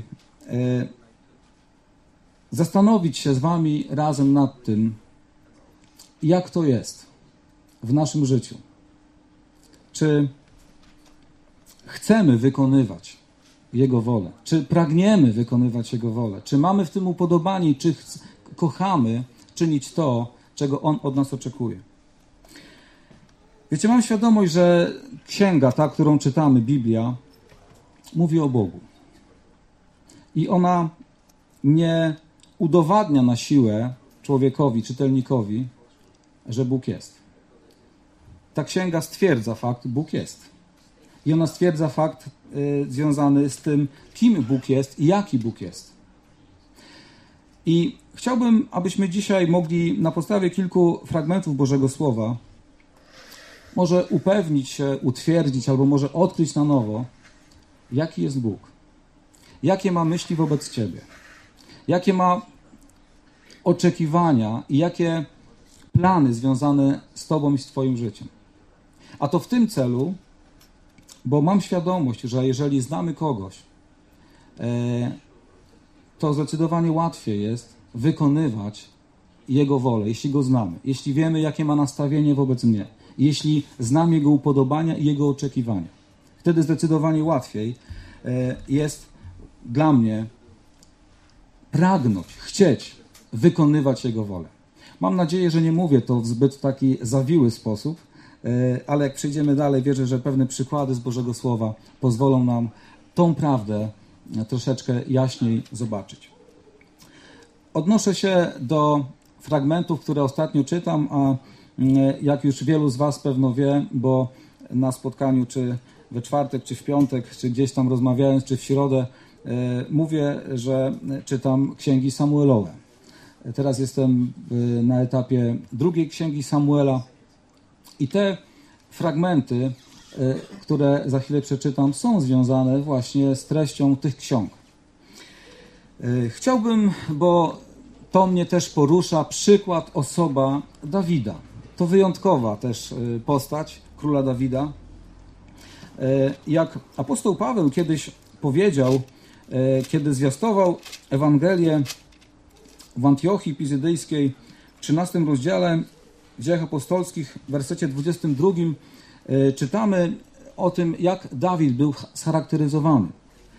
A: zastanowić się z wami razem nad tym, jak to jest w naszym życiu. Czy chcemy wykonywać Jego wolę? Czy pragniemy wykonywać Jego wolę? Czy mamy w tym upodobanie? Czy kochamy czynić to, czego On od nas oczekuje? Wiecie, mam świadomość, że księga, ta, którą czytamy, Biblia, mówi o Bogu. I ona nie udowadnia na siłę człowiekowi, czytelnikowi, że Bóg jest. Ta księga stwierdza fakt, Bóg jest. I ona stwierdza fakt związany z tym, kim Bóg jest i jaki Bóg jest. I chciałbym, abyśmy dzisiaj mogli na podstawie kilku fragmentów Bożego Słowa może upewnić się, utwierdzić, albo może odkryć na nowo, jaki jest Bóg. Jakie ma myśli wobec Ciebie. Jakie ma oczekiwania i jakie plany związane z Tobą i z Twoim życiem. A to w tym celu, bo mam świadomość, że jeżeli znamy kogoś, to zdecydowanie łatwiej jest wykonywać Jego wolę, jeśli Go znamy. Jeśli wiemy, jakie ma nastawienie wobec mnie. Jeśli znam Jego upodobania i Jego oczekiwania. Wtedy zdecydowanie łatwiej jest dla mnie pragnąć, chcieć wykonywać Jego wolę. Mam nadzieję, że nie mówię to w zbyt taki zawiły sposób, ale jak przejdziemy dalej, wierzę, że pewne przykłady z Bożego Słowa pozwolą nam tą prawdę troszeczkę jaśniej zobaczyć. Odnoszę się do fragmentów, które ostatnio czytam, a jak już wielu z was pewno wie, bo na spotkaniu czy we czwartek, czy w piątek, czy gdzieś tam rozmawiając, czy w środę, mówię, że czytam księgi Samuelowe. Teraz jestem na etapie drugiej księgi Samuela i te fragmenty, które za chwilę przeczytam, są związane właśnie z treścią tych ksiąg. Chciałbym, bo to mnie też porusza, przykład, osoba Dawida. To wyjątkowa też postać króla Dawida. Jak apostoł Paweł kiedyś powiedział, kiedy zwiastował Ewangelię w Antiochii Pizydyjskiej w 13 rozdziale Dziejach Apostolskich, w wersecie 22, czytamy o tym, jak Dawid był scharakteryzowany.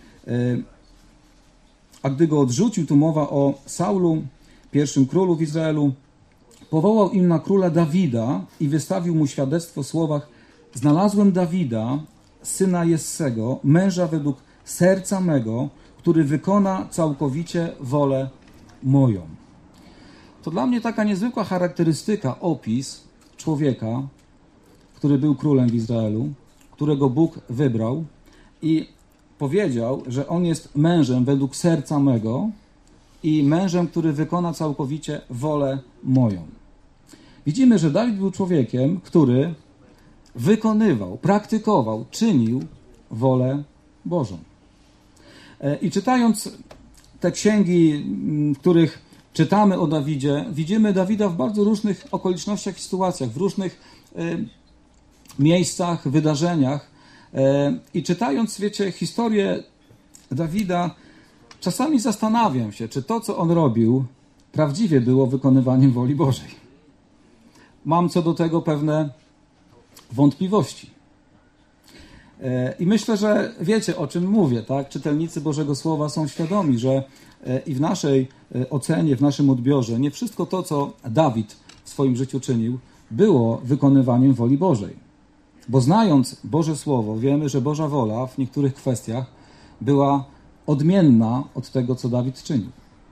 A: A gdy go odrzucił, tu mowa o Saulu, pierwszym królu w Izraelu, powołał im na króla Dawida i wystawił mu świadectwo w słowach: znalazłem Dawida, syna Jessego, męża według serca mego, który wykona całkowicie wolę moją. To dla mnie taka niezwykła charakterystyka, opis człowieka, który był królem w Izraelu, którego Bóg wybrał i powiedział, że on jest mężem według serca mego i mężem, który wykona całkowicie wolę moją. Widzimy, że Dawid był człowiekiem, który wykonywał, praktykował, czynił wolę Bożą. I czytając te księgi, w których czytamy o Dawidzie, widzimy Dawida w bardzo różnych okolicznościach i sytuacjach, w różnych miejscach, wydarzeniach. I czytając, wiecie, historię Dawida, czasami zastanawiam się, czy to, co on robił, prawdziwie było wykonywaniem woli Bożej. Mam co do tego pewne wątpliwości. I myślę, że wiecie, o czym mówię, tak? Czytelnicy Bożego Słowa są świadomi, że i w naszej ocenie, w naszym odbiorze, nie wszystko to, co Dawid w swoim życiu czynił, było wykonywaniem woli Bożej. Bo znając Boże Słowo, wiemy, że Boża wola w niektórych kwestiach była odmienna od tego, co Dawid czynił.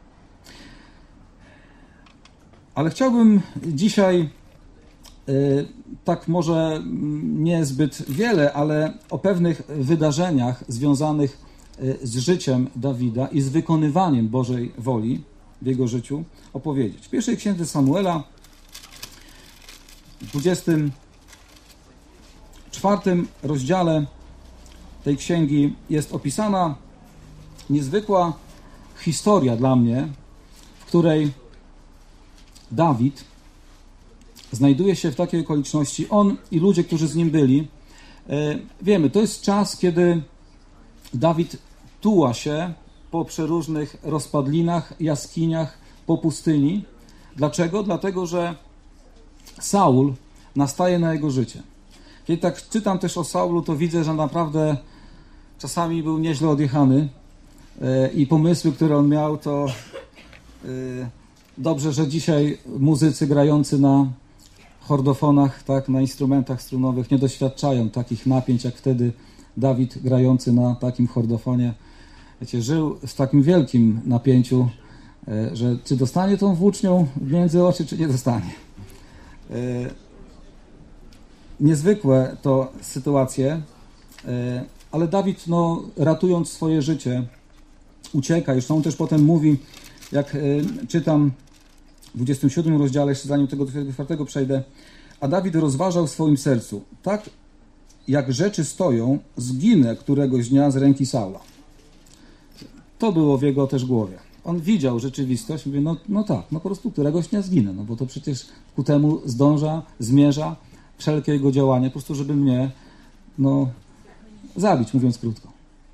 A: Ale chciałbym dzisiaj tak może niezbyt wiele, ale o pewnych wydarzeniach związanych z życiem Dawida i z wykonywaniem Bożej woli w jego życiu opowiedzieć. W pierwszej księdze Samuela, w 24 rozdziale tej księgi jest opisana niezwykła historia dla mnie, w której Dawid znajduje się w takiej okoliczności, on i ludzie, którzy z nim byli. Wiemy, to jest czas, kiedy Dawid tuła się po przeróżnych rozpadlinach, jaskiniach, po pustyni. Dlaczego? Dlatego, że Saul nastaje na jego życie. Kiedy tak czytam też o Saulu, to widzę, że naprawdę czasami był nieźle odjechany i pomysły, które on miał, to dobrze, że dzisiaj muzycy grający na hordofonach, tak, na instrumentach strunowych nie doświadczają takich napięć, jak wtedy Dawid grający na takim hordofonie. Wiecie, żył w takim wielkim napięciu, że czy dostanie tą włócznią między oczy, czy nie dostanie. Niezwykłe to sytuacje, ale Dawid, ratując swoje życie, ucieka. Już on też potem mówi, jak czytam w 27 rozdziale, jeszcze zanim tego 24 przejdę, a Dawid rozważał w swoim sercu, tak jak rzeczy stoją, zginę któregoś dnia z ręki Saula. To było w jego też głowie. On widział rzeczywistość, mówi, po prostu któregoś dnia zginę, bo to przecież ku temu zmierza wszelkie jego działanie, po prostu żeby mnie, zabić, mówiąc krótko.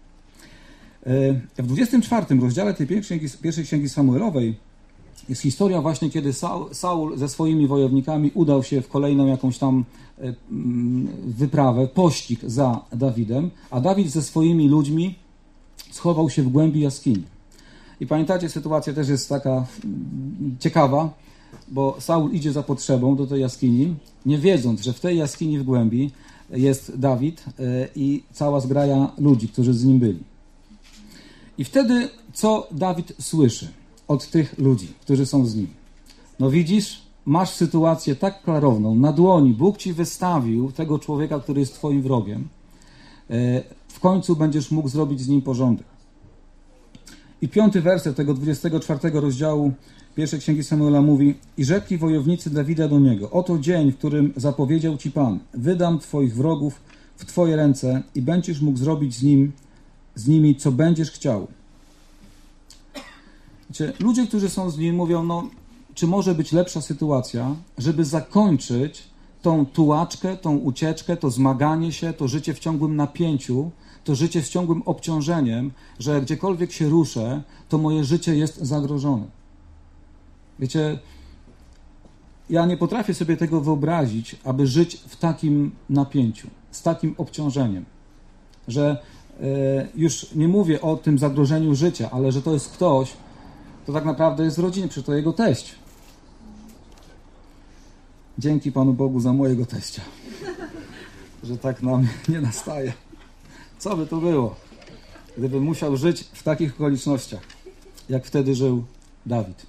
A: W 24 rozdziale tej pierwszej księgi Samuelowej jest historia właśnie, kiedy Saul ze swoimi wojownikami udał się w kolejną jakąś tam wyprawę, pościg za Dawidem, a Dawid ze swoimi ludźmi schował się w głębi jaskini. I pamiętacie, sytuacja też jest taka ciekawa, bo Saul idzie za potrzebą do tej jaskini, nie wiedząc, że w tej jaskini w głębi jest Dawid i cała zgraja ludzi, którzy z nim byli. I wtedy co Dawid słyszy od tych ludzi, którzy są z nim? Widzisz, masz sytuację tak klarowną, na dłoni Bóg ci wystawił tego człowieka, który jest twoim wrogiem. W końcu będziesz mógł zrobić z nim porządek. I 5 werset tego 24 rozdziału pierwszej księgi Samuela mówi: i rzekli wojownicy Dawida do niego: oto dzień, w którym zapowiedział ci Pan, wydam twoich wrogów w twoje ręce i będziesz mógł zrobić z nimi, co będziesz chciał. Wiecie, ludzie, którzy są z nim, mówią, czy może być lepsza sytuacja, żeby zakończyć tą tułaczkę, tą ucieczkę, to zmaganie się, to życie w ciągłym napięciu, to życie z ciągłym obciążeniem, że gdziekolwiek się ruszę, to moje życie jest zagrożone. Wiecie, ja nie potrafię sobie tego wyobrazić, aby żyć w takim napięciu, z takim obciążeniem, że już nie mówię o tym zagrożeniu życia, ale że to jest ktoś, kto tak naprawdę jest z rodziny, przecież to jego teść. Dzięki Panu Bogu za mojego teścia, że tak nam nie nastaje. Co by to było, gdyby musiał żyć w takich okolicznościach, jak wtedy żył Dawid.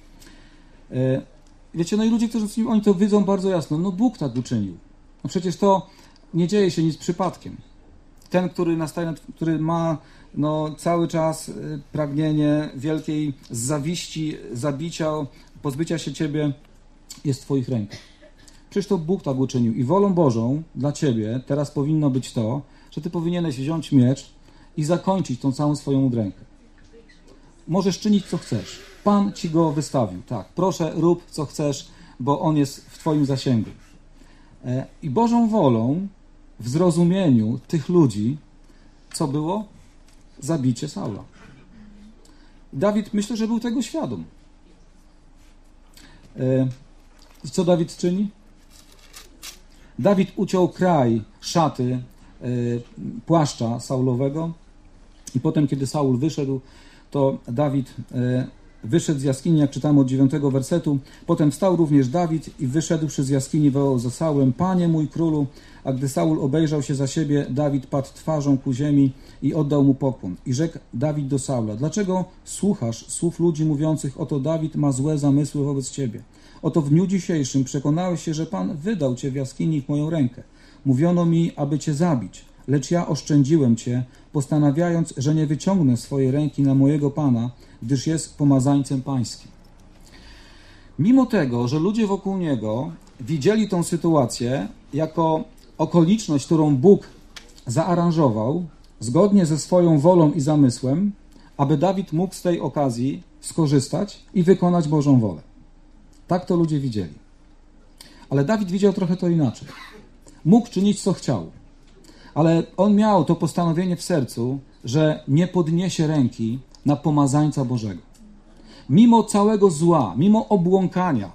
A: Wiecie, i ludzie, którzy z nim, oni to widzą bardzo jasno. Bóg tak uczynił. Przecież to nie dzieje się nic przypadkiem. Ten, który ma cały czas pragnienie wielkiej zawiści, zabicia, pozbycia się ciebie, jest w twoich rękach. Przecież to Bóg tak uczynił. I wolą Bożą dla ciebie teraz powinno być to, że ty powinieneś wziąć miecz i zakończyć tą całą swoją udrękę. Możesz czynić, co chcesz. Pan ci go wystawił. Tak, proszę, rób, co chcesz, bo on jest w twoim zasięgu. I Bożą wolą, w zrozumieniu tych ludzi, co było? Zabicie Saula. Dawid, myślę, że był tego świadom. I co Dawid czyni? Dawid uciął kraj szaty, płaszcza Saulowego i potem, kiedy Saul wyszedł, to Dawid wyszedł z jaskini, jak czytamy od 9 wersetu. Potem wstał również Dawid i wyszedłszy z jaskini wołał za Saulem: Panie mój królu. A gdy Saul obejrzał się za siebie, Dawid padł twarzą ku ziemi i oddał mu pokłon. I rzekł Dawid do Saula: dlaczego słuchasz słów ludzi mówiących: oto Dawid ma złe zamysły wobec ciebie? Oto w dniu dzisiejszym przekonałeś się, że Pan wydał cię w jaskini w moją rękę. Mówiono mi, aby cię zabić, lecz ja oszczędziłem cię, postanawiając, że nie wyciągnę swojej ręki na mojego Pana, gdyż jest pomazańcem pańskim. Mimo tego, że ludzie wokół niego widzieli tą sytuację jako okoliczność, którą Bóg zaaranżował, zgodnie ze swoją wolą i zamysłem, aby Dawid mógł z tej okazji skorzystać i wykonać Bożą wolę. Tak to ludzie widzieli. Ale Dawid widział trochę to inaczej. Mógł czynić, co chciał. Ale on miał to postanowienie w sercu, że nie podniesie ręki na pomazańca Bożego. Mimo całego zła, mimo obłąkania.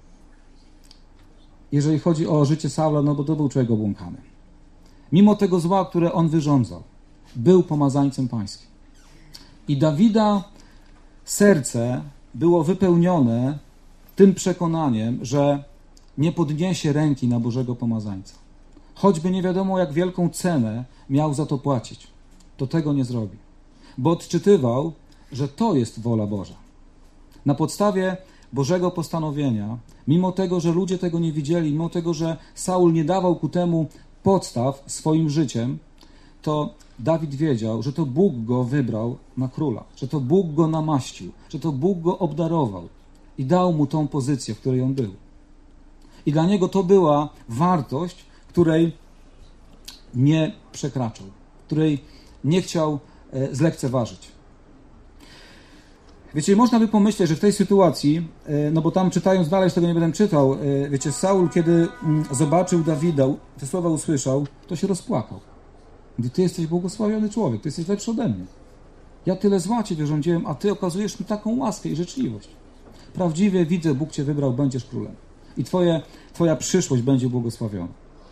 A: Jeżeli chodzi o życie Saula, no bo to był człowiek obłąkany. Mimo tego zła, które on wyrządzał, był pomazańcem pańskim. I Dawida serce było wypełnione tym przekonaniem, że nie podniesie ręki na Bożego pomazańca. Choćby nie wiadomo, jak wielką cenę miał za to płacić, to tego nie zrobi. Bo odczytywał, że to jest wola Boża. Na podstawie Bożego postanowienia, mimo tego, że ludzie tego nie widzieli, mimo tego, że Saul nie dawał ku temu podstaw swoim życiem, to Dawid wiedział, że to Bóg go wybrał na króla, że to Bóg go namaścił, że to Bóg go obdarował i dał mu tą pozycję, w której on był. I dla niego to była wartość, której nie przekraczał, której nie chciał zlekceważyć. Wiecie, można by pomyśleć, że w tej sytuacji, no bo tam czytając dalej, tego nie będę czytał, wiecie, Saul, kiedy zobaczył Dawida, te słowa usłyszał, to się rozpłakał. Mówi, ty jesteś błogosławiony człowiek, ty jesteś lepszy ode mnie. Ja tyle zła cię wyrządziłem, a ty okazujesz mi taką łaskę i życzliwość. Prawdziwie widzę, Bóg cię wybrał, będziesz królem. I twoja przyszłość będzie błogosławiona.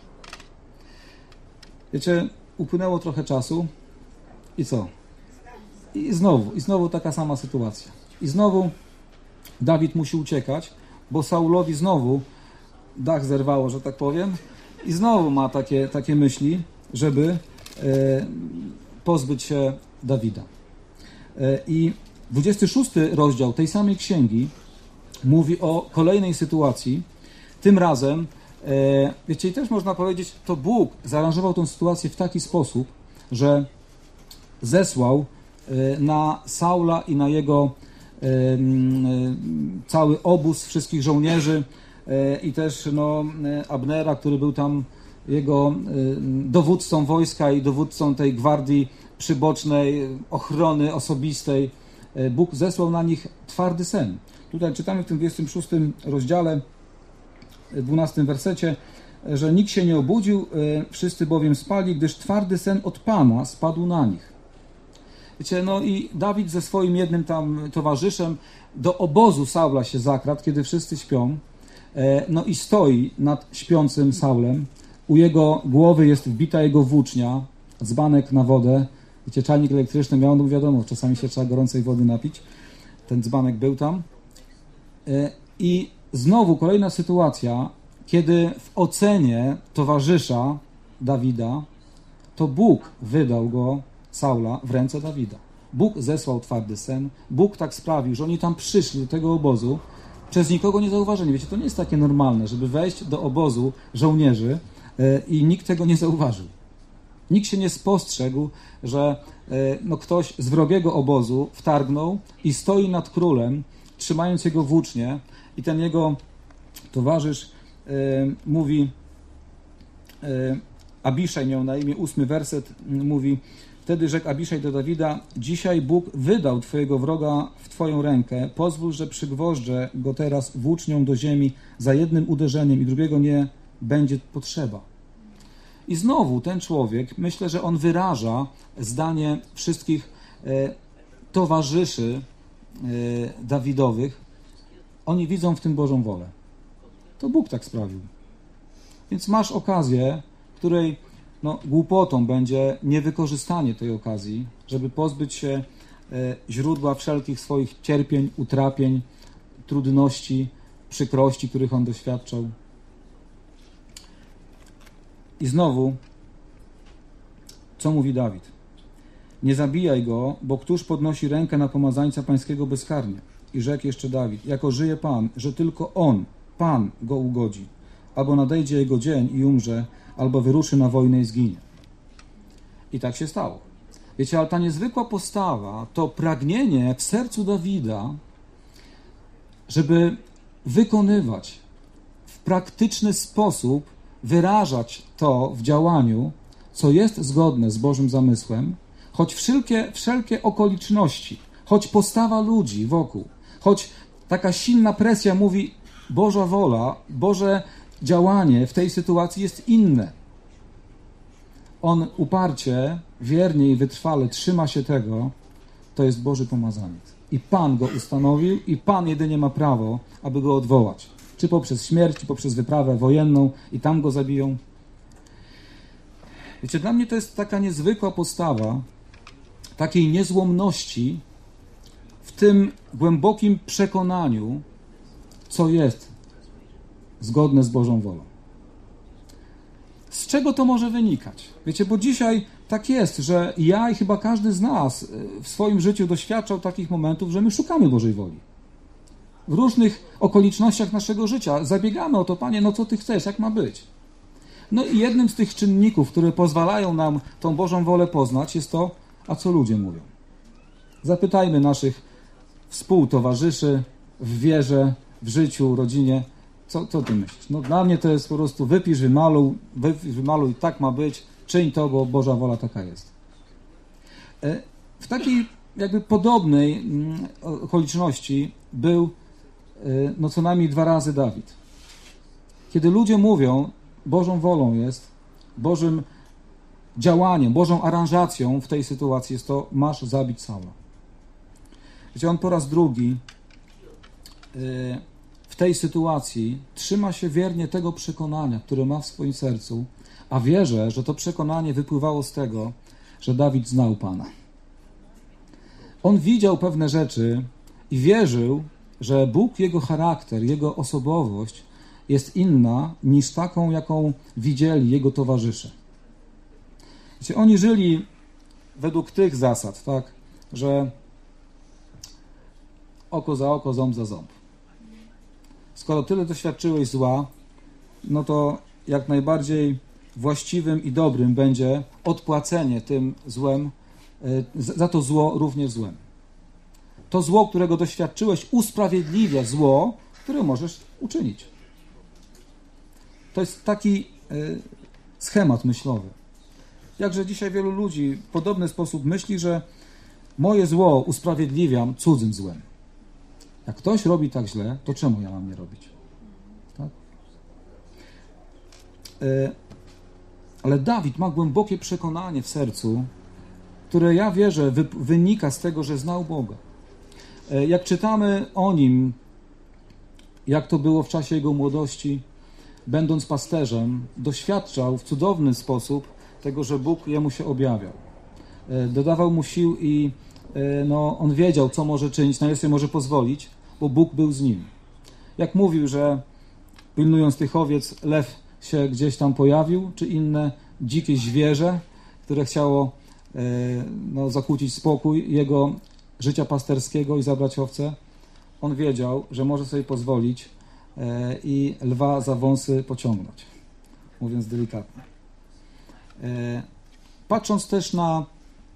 A: Wiecie, upłynęło trochę czasu i co? I znowu taka sama sytuacja. I znowu Dawid musi uciekać, bo Saulowi znowu dach zerwało, że tak powiem, i znowu ma takie myśli, żeby pozbyć się Dawida. I 26 rozdział tej samej księgi mówi o kolejnej sytuacji. Tym razem, wiecie, i też można powiedzieć, to Bóg zaaranżował tę sytuację w taki sposób, że zesłał na Saula i na jego cały obóz wszystkich żołnierzy i też Abnera, który był tam jego dowódcą wojska i dowódcą tej gwardii przybocznej, ochrony osobistej. Bóg zesłał na nich twardy sen. Tutaj czytamy w tym 26 rozdziale, 12 wersecie, że nikt się nie obudził, wszyscy bowiem spali, gdyż twardy sen od Pana spadł na nich. Wiecie, no i Dawid ze swoim jednym tam towarzyszem do obozu Saula się zakradł, kiedy wszyscy śpią, no i stoi nad śpiącym Saulem. U jego głowy jest wbita jego włócznia, dzbanek na wodę. Wiecie, czajnik elektryczny miał, no wiadomo, czasami się trzeba gorącej wody napić. Ten dzbanek był tam. I znowu kolejna sytuacja, kiedy w ocenie towarzysza Dawida, to Bóg wydał go, Saula, w ręce Dawida. Bóg zesłał twardy sen. Bóg tak sprawił, że oni tam przyszli do tego obozu przez nikogo nie zauważeni. Wiecie, to nie jest takie normalne, żeby wejść do obozu żołnierzy i nikt tego nie zauważył. Nikt się nie spostrzegł, że ktoś z wrogiego obozu wtargnął i stoi nad królem, trzymając jego włócznię, i ten jego towarzysz mówi, Abiszaj miał na imię, 8 werset mówi, wtedy rzekł Abiszaj do Dawida, dzisiaj Bóg wydał twojego wroga w twoją rękę, pozwól, że przygwożdżę go teraz włócznią do ziemi za jednym uderzeniem i drugiego nie będzie potrzeba. I znowu ten człowiek, myślę, że on wyraża zdanie wszystkich towarzyszy Dawidowych. Oni widzą w tym Bożą wolę. To Bóg tak sprawił. Więc masz okazję, której głupotą będzie niewykorzystanie tej okazji, żeby pozbyć się źródła wszelkich swoich cierpień, utrapień, trudności, przykrości, których on doświadczał. I znowu, co mówi Dawid? Nie zabijaj go, bo któż podnosi rękę na pomazańca pańskiego bezkarnie? I rzekł jeszcze Dawid, jako żyje Pan, że tylko On, Pan, go ugodzi. Albo nadejdzie jego dzień i umrze, albo wyruszy na wojnę i zginie. I tak się stało. Wiecie, ale ta niezwykła postawa, to pragnienie w sercu Dawida, żeby wykonywać w praktyczny sposób, wyrażać to w działaniu, co jest zgodne z Bożym zamysłem, choć wszelkie okoliczności, choć postawa ludzi wokół, choć taka silna presja mówi, Boża wola, Boże działanie w tej sytuacji jest inne. On uparcie wiernie i wytrwale trzyma się tego, to jest Boży pomazaniec. I Pan go ustanowił i Pan jedynie ma prawo, aby go odwołać. Czy poprzez śmierć, czy poprzez wyprawę wojenną i tam go zabiją. Wiecie, dla mnie to jest taka niezwykła postawa takiej niezłomności w tym głębokim przekonaniu, co jest zgodne z Bożą wolą. Z czego to może wynikać? Wiecie, bo dzisiaj tak jest, że ja i chyba każdy z nas w swoim życiu doświadczał takich momentów, że my szukamy Bożej woli. W różnych okolicznościach naszego życia zabiegamy o to, Panie, no co Ty chcesz, jak ma być? No i jednym z tych czynników, które pozwalają nam tą Bożą wolę poznać, jest to, a co ludzie mówią. Zapytajmy naszych współtowarzyszy w wierze, w życiu, rodzinie, co Ty myślisz? No dla mnie to jest po prostu wypisz, wymaluj, tak ma być, czyń to, bo Boża wola taka jest. W takiej jakby podobnej okoliczności był no co najmniej 2 razy Dawid. Kiedy ludzie mówią, Bożą wolą jest, Bożym działaniem, Bożą aranżacją w tej sytuacji jest to, masz zabić Saula. Wiecie, on po raz drugi w tej sytuacji trzyma się wiernie tego przekonania, które ma w swoim sercu, a wierzę, że to przekonanie wypływało z tego, że Dawid znał Pana. On widział pewne rzeczy i wierzył, że Bóg, Jego charakter, Jego osobowość jest inna niż taką, jaką widzieli Jego towarzysze. Wiecie, oni żyli według tych zasad, tak, że oko za oko, ząb za ząb. Skoro tyle doświadczyłeś zła, no to jak najbardziej właściwym i dobrym będzie odpłacenie tym złem, za to zło również złem. To zło, którego doświadczyłeś, usprawiedliwia zło, które możesz uczynić. To jest taki schemat myślowy. Jakże dzisiaj wielu ludzi w podobny sposób myśli, że moje zło usprawiedliwiam cudzym złem. Jak ktoś robi tak źle, to czemu ja mam nie robić? Tak? Ale Dawid ma głębokie przekonanie w sercu, które ja wierzę wynika z tego, że znał Boga. Jak czytamy o nim, jak to było w czasie jego młodości, będąc pasterzem, doświadczał w cudowny sposób tego, że Bóg jemu się objawiał. Dodawał mu sił i on wiedział, co może czynić, na ile sobie może pozwolić, bo Bóg był z nim. Jak mówił, że pilnując tych owiec, lew się gdzieś tam pojawił, czy inne dzikie zwierzę, które chciało zakłócić spokój jego życia pasterskiego i zabrać owce, on wiedział, że może sobie pozwolić i lwa za wąsy pociągnąć, mówiąc delikatnie. Patrząc też na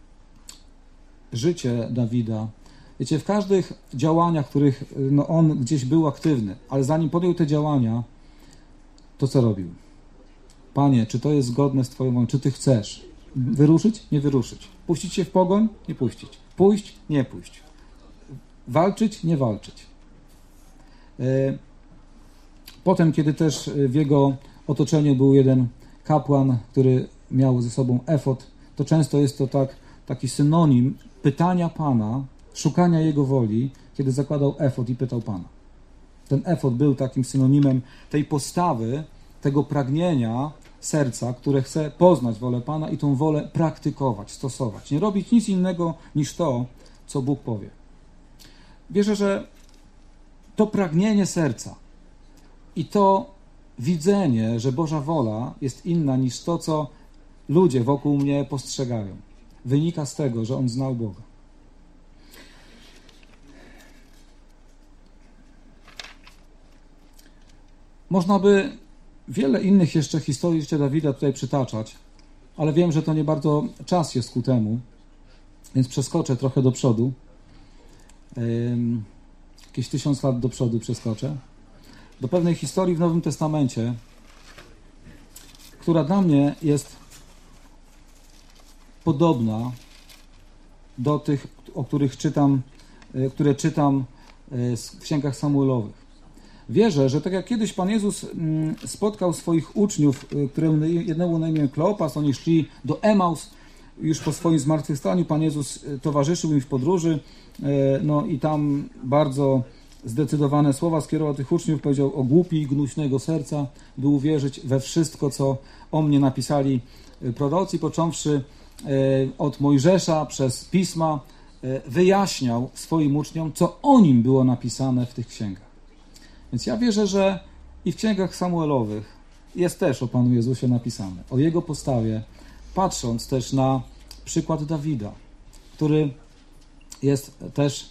A: życie Dawida, wiecie, w każdych działaniach, w których on gdzieś był aktywny, ale zanim podjął te działania, to co robił? Panie, czy to jest zgodne z Twoją wolą? Czy Ty chcesz wyruszyć? Nie wyruszyć. Puścić się w pogoń? Nie puścić. Pójść? Nie pójść. Walczyć? Nie walczyć. Potem, kiedy też w jego otoczeniu był jeden kapłan, który miał ze sobą efod, to często jest to taki synonim pytania Pana, szukania Jego woli, kiedy zakładał efod i pytał Pana. Ten efod był takim synonimem tej postawy, tego pragnienia serca, które chce poznać wolę Pana i tą wolę praktykować, stosować. Nie robić nic innego niż to, co Bóg powie. Wierzę, że to pragnienie serca i to widzenie, że Boża wola jest inna niż to, co ludzie wokół mnie postrzegają, wynika z tego, że on znał Boga. Można by wiele innych jeszcze historii życia Dawida tutaj przytaczać, ale wiem, że to nie bardzo czas jest ku temu, więc przeskoczę trochę do przodu. Jakieś 1000 lat do przodu przeskoczę. Do pewnej historii w Nowym Testamencie, która dla mnie jest podobna do tych, o których czytam, które czytam w księgach Samuelowych. Wierzę, że tak jak kiedyś Pan Jezus spotkał swoich uczniów, jednemu na imię Kleopas, oni szli do Emaus już po swoim zmartwychwstaniu Pan Jezus towarzyszył im w podróży, no i tam bardzo zdecydowane słowa skierował tych uczniów, powiedział: o głupi i gnuśnego serca, by uwierzyć we wszystko, co o mnie napisali prorocy, począwszy od Mojżesza przez Pisma, wyjaśniał swoim uczniom, co o nim było napisane w tych księgach. Więc ja wierzę, że i w księgach Samuelowych jest też o Panu Jezusie napisane, o Jego postawie, patrząc też na przykład Dawida, który jest też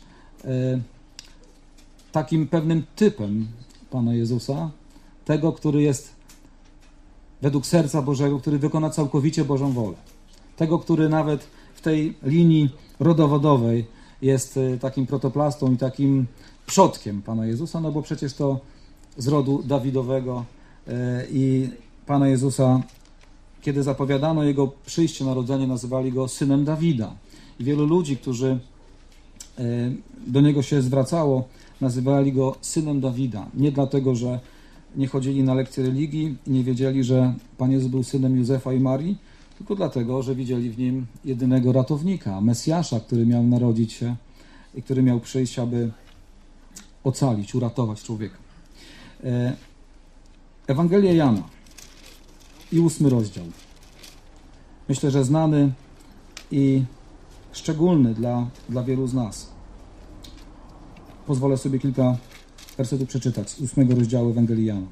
A: takim pewnym typem Pana Jezusa, tego, który jest według serca Bożego, który wykona całkowicie Bożą wolę. Tego, który nawet w tej linii rodowodowej jest takim protoplastą i takim przodkiem Pana Jezusa, no bo przecież to z rodu Dawidowego i Pana Jezusa, kiedy zapowiadano Jego przyjście, narodzenie, nazywali Go Synem Dawida. I wielu ludzi, którzy do Niego się zwracało, nazywali Go Synem Dawida. Nie dlatego, że nie chodzili na lekcje religii i nie wiedzieli, że Pan Jezus był synem Józefa i Marii, tylko dlatego, że widzieli w Nim jedynego ratownika, Mesjasza, który miał narodzić się i który miał przyjść, aby ocalić, uratować człowieka. Ewangelia Jana i 8 rozdział. Myślę, że znany i szczególny dla wielu z nas. Pozwolę sobie kilka wersetów przeczytać z 8 rozdziału Ewangelii Jana.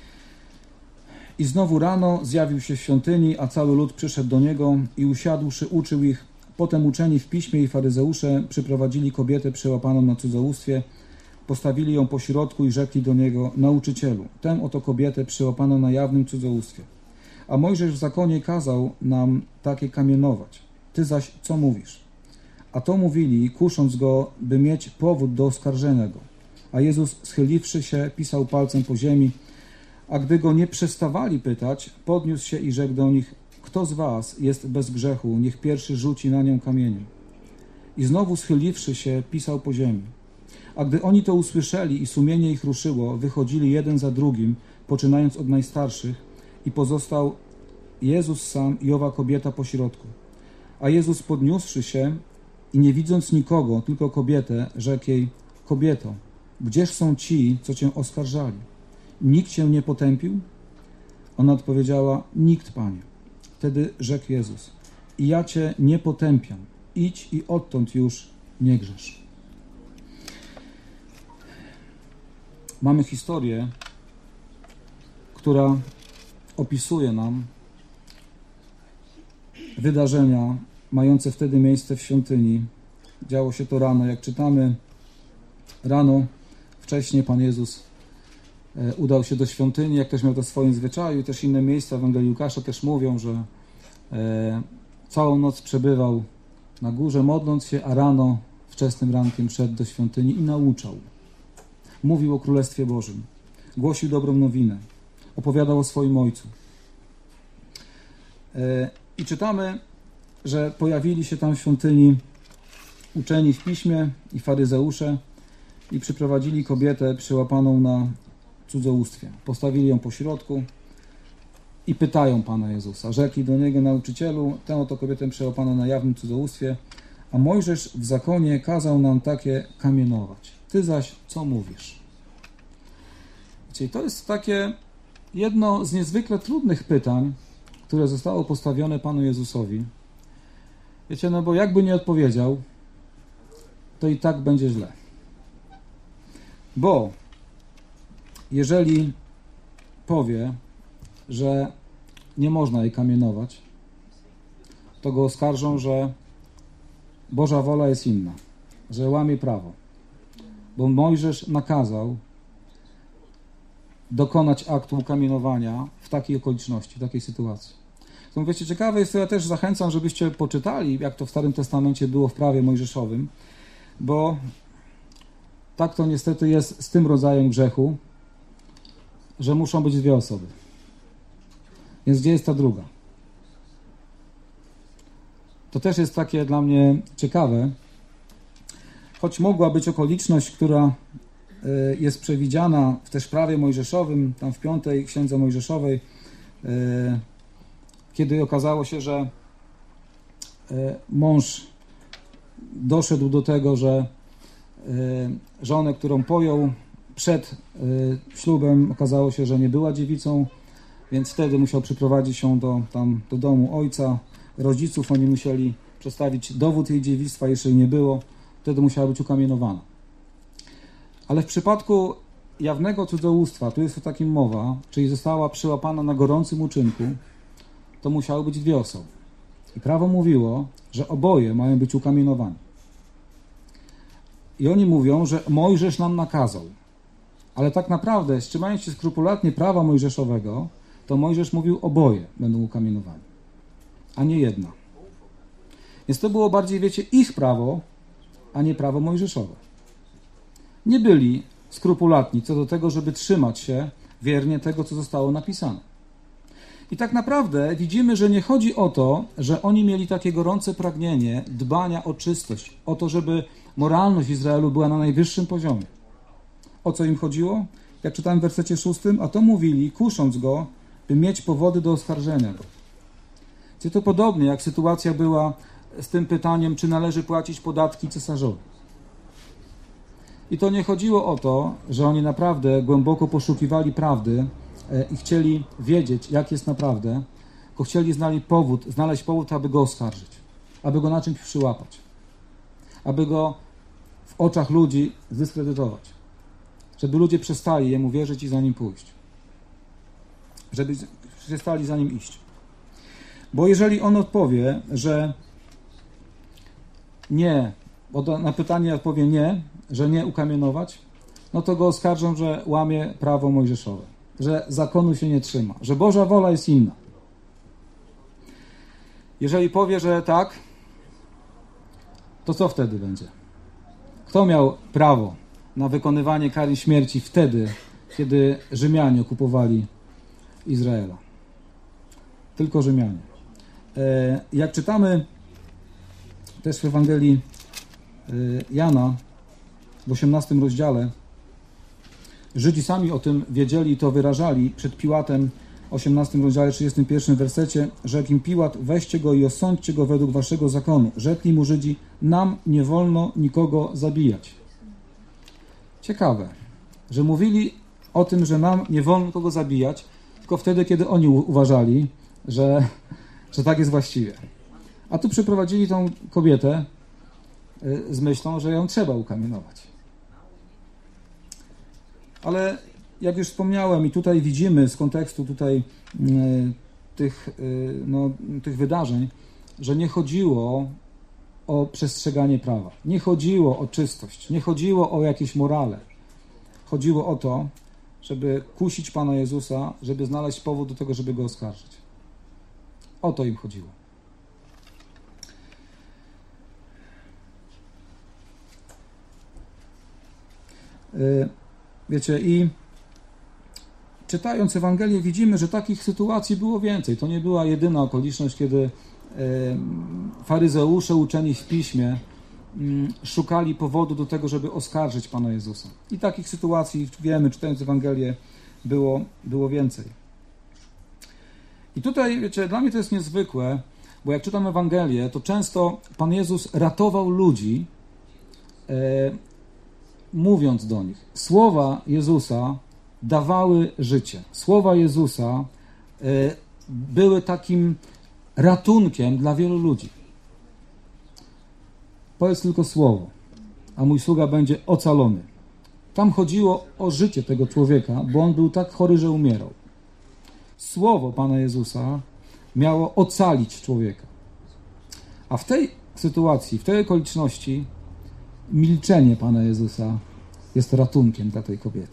A: I znowu rano zjawił się w świątyni, a cały lud przyszedł do niego i usiadłszy uczył ich. Potem uczeni w piśmie i faryzeusze przyprowadzili kobietę przełapaną na cudzołóstwie, postawili ją pośrodku i rzekli do niego: nauczycielu, tę oto kobietę przełapano na jawnym cudzołóstwie. A Mojżesz w zakonie kazał nam takie kamienować. Ty zaś co mówisz? A to mówili, kusząc go, by mieć powód do oskarżenia go. A Jezus, schyliwszy się, pisał palcem po ziemi, a gdy go nie przestawali pytać, podniósł się i rzekł do nich: kto z was jest bez grzechu, niech pierwszy rzuci na nią kamieniem. I znowu schyliwszy się, pisał po ziemi. A gdy oni to usłyszeli i sumienie ich ruszyło, wychodzili jeden za drugim, poczynając od najstarszych, i pozostał Jezus sam i owa kobieta pośrodku. A Jezus, podniósłszy się i nie widząc nikogo, tylko kobietę, rzekł jej: kobieto, gdzież są ci, co cię oskarżali? Nikt cię nie potępił? Ona odpowiedziała: nikt, Panie. Wtedy rzekł Jezus: i ja cię nie potępiam. Idź i odtąd już nie grzesz. Mamy historię, która opisuje nam wydarzenia mające wtedy miejsce w świątyni. Działo się to rano. Jak czytamy, rano, wcześniej Pan Jezus udał się do świątyni, jak ktoś miał to w swoim zwyczaju. Też inne miejsca w Ewangelii Łukasza też mówią, że całą noc przebywał na górze, modląc się, a rano, wczesnym rankiem szedł do świątyni i nauczał. Mówił o Królestwie Bożym, głosił dobrą nowinę, opowiadał o swoim Ojcu. I czytamy, że pojawili się tam w świątyni uczeni w piśmie i faryzeusze i przyprowadzili kobietę przyłapaną na cudzołóstwie. Postawili ją po środku i pytają Pana Jezusa. Rzekli do Niego: nauczycielu, tę oto kobietę przyłapaną na jawnym cudzołóstwie, a Mojżesz w zakonie kazał nam takie kamienować. Ty zaś co mówisz? Czyli to jest takie jedno z niezwykle trudnych pytań, które zostało postawione Panu Jezusowi. Wiecie, no bo jakby nie odpowiedział, to i tak będzie źle. Bo jeżeli powie, że nie można jej kamienować, to go oskarżą, że Boża wola jest inna, że łamie prawo. Bo Mojżesz nakazał dokonać aktu ukamienowania w takiej okoliczności, w takiej sytuacji. To wiecie, ciekawe jest to, ja też zachęcam, żebyście poczytali, jak to w Starym Testamencie było w prawie mojżeszowym, bo tak to niestety jest z tym rodzajem grzechu, że muszą być dwie osoby. Więc gdzie jest ta druga? To też jest takie dla mnie ciekawe, choć mogła być okoliczność, która jest przewidziana w też prawie mojżeszowym, tam w 5 księdze mojżeszowej, kiedy okazało się, że mąż doszedł do tego, że żonę, którą pojął przed ślubem, okazało się, że nie była dziewicą, więc wtedy musiał przyprowadzić ją do domu ojca, rodziców. Oni musieli przedstawić dowód jej dziewictwa, jeśli nie było, wtedy musiała być ukamienowana. Ale w przypadku jawnego cudzołóstwa, tu jest o takim mowa, czyli została przyłapana na gorącym uczynku, to musiały być 2 osoby. I prawo mówiło, że oboje mają być ukamienowani. I oni mówią, że Mojżesz nam nakazał. Ale tak naprawdę, trzymając się skrupulatnie prawa mojżeszowego, to Mojżesz mówił, oboje będą ukamienowani, a nie jedna. Więc to było bardziej, wiecie, ich prawo, a nie prawo mojżeszowe. Nie byli skrupulatni co do tego, żeby trzymać się wiernie tego, co zostało napisane. I tak naprawdę widzimy, że nie chodzi o to, że oni mieli takie gorące pragnienie dbania o czystość, o to, żeby moralność Izraelu była na najwyższym poziomie. O co im chodziło? Jak czytałem w wersecie 6, a to mówili, kusząc go, by mieć powody do oskarżenia go. Czyli to podobnie jak sytuacja była z tym pytaniem, czy należy płacić podatki cesarzowi. I to nie chodziło o to, że oni naprawdę głęboko poszukiwali prawdy i chcieli wiedzieć, jak jest naprawdę, tylko chcieli znaleźć powód, aby go oskarżyć, aby go na czymś przyłapać, aby go w oczach ludzi zdyskredytować, żeby ludzie przestali jemu wierzyć i za nim pójść, żeby przestali za nim iść. Bo jeżeli on odpowie, że nie, bo na pytanie odpowie nie, że nie ukamienować, no to go oskarżą, że łamie prawo mojżeszowe, że zakonu się nie trzyma, że Boża wola jest inna. Jeżeli powie, że tak, to co wtedy będzie? Kto miał prawo na wykonywanie kary śmierci wtedy, kiedy Rzymianie okupowali Izraela? Tylko Rzymianie. Jak czytamy też w Ewangelii Jana w 18 rozdziale, Żydzi sami o tym wiedzieli i to wyrażali przed Piłatem w 18 rozdziale 31 wersecie. Rzekł im Piłat, weźcie go i osądźcie go według waszego zakonu. Rzekli mu Żydzi, nam nie wolno nikogo zabijać. Ciekawe, że mówili o tym, że nam nie wolno nikogo zabijać, tylko wtedy, kiedy oni uważali, że tak jest właściwie. A tu przyprowadzili tą kobietę z myślą, że ją trzeba ukamienować. Ale jak już wspomniałem i tutaj widzimy z kontekstu tych wydarzeń, że nie chodziło o przestrzeganie prawa, nie chodziło o czystość, nie chodziło o jakieś morale. Chodziło o to, żeby kusić Pana Jezusa, żeby znaleźć powód do tego, żeby Go oskarżyć. O to im chodziło. Wiecie, i czytając Ewangelię widzimy, że takich sytuacji było więcej. To nie była jedyna okoliczność, kiedy faryzeusze uczeni w Piśmie szukali powodu do tego, żeby oskarżyć Pana Jezusa. I takich sytuacji, wiemy, czytając Ewangelię, było więcej. I tutaj, wiecie, dla mnie to jest niezwykłe, bo jak czytam Ewangelię, to często Pan Jezus ratował ludzi, mówiąc do nich. Słowa Jezusa dawały życie. Słowa Jezusa były takim ratunkiem dla wielu ludzi. Powiedz tylko słowo, a mój sługa będzie ocalony. Tam chodziło o życie tego człowieka, bo on był tak chory, że umierał. Słowo Pana Jezusa miało ocalić człowieka. A w tej sytuacji, w tej okoliczności milczenie Pana Jezusa jest ratunkiem dla tej kobiety.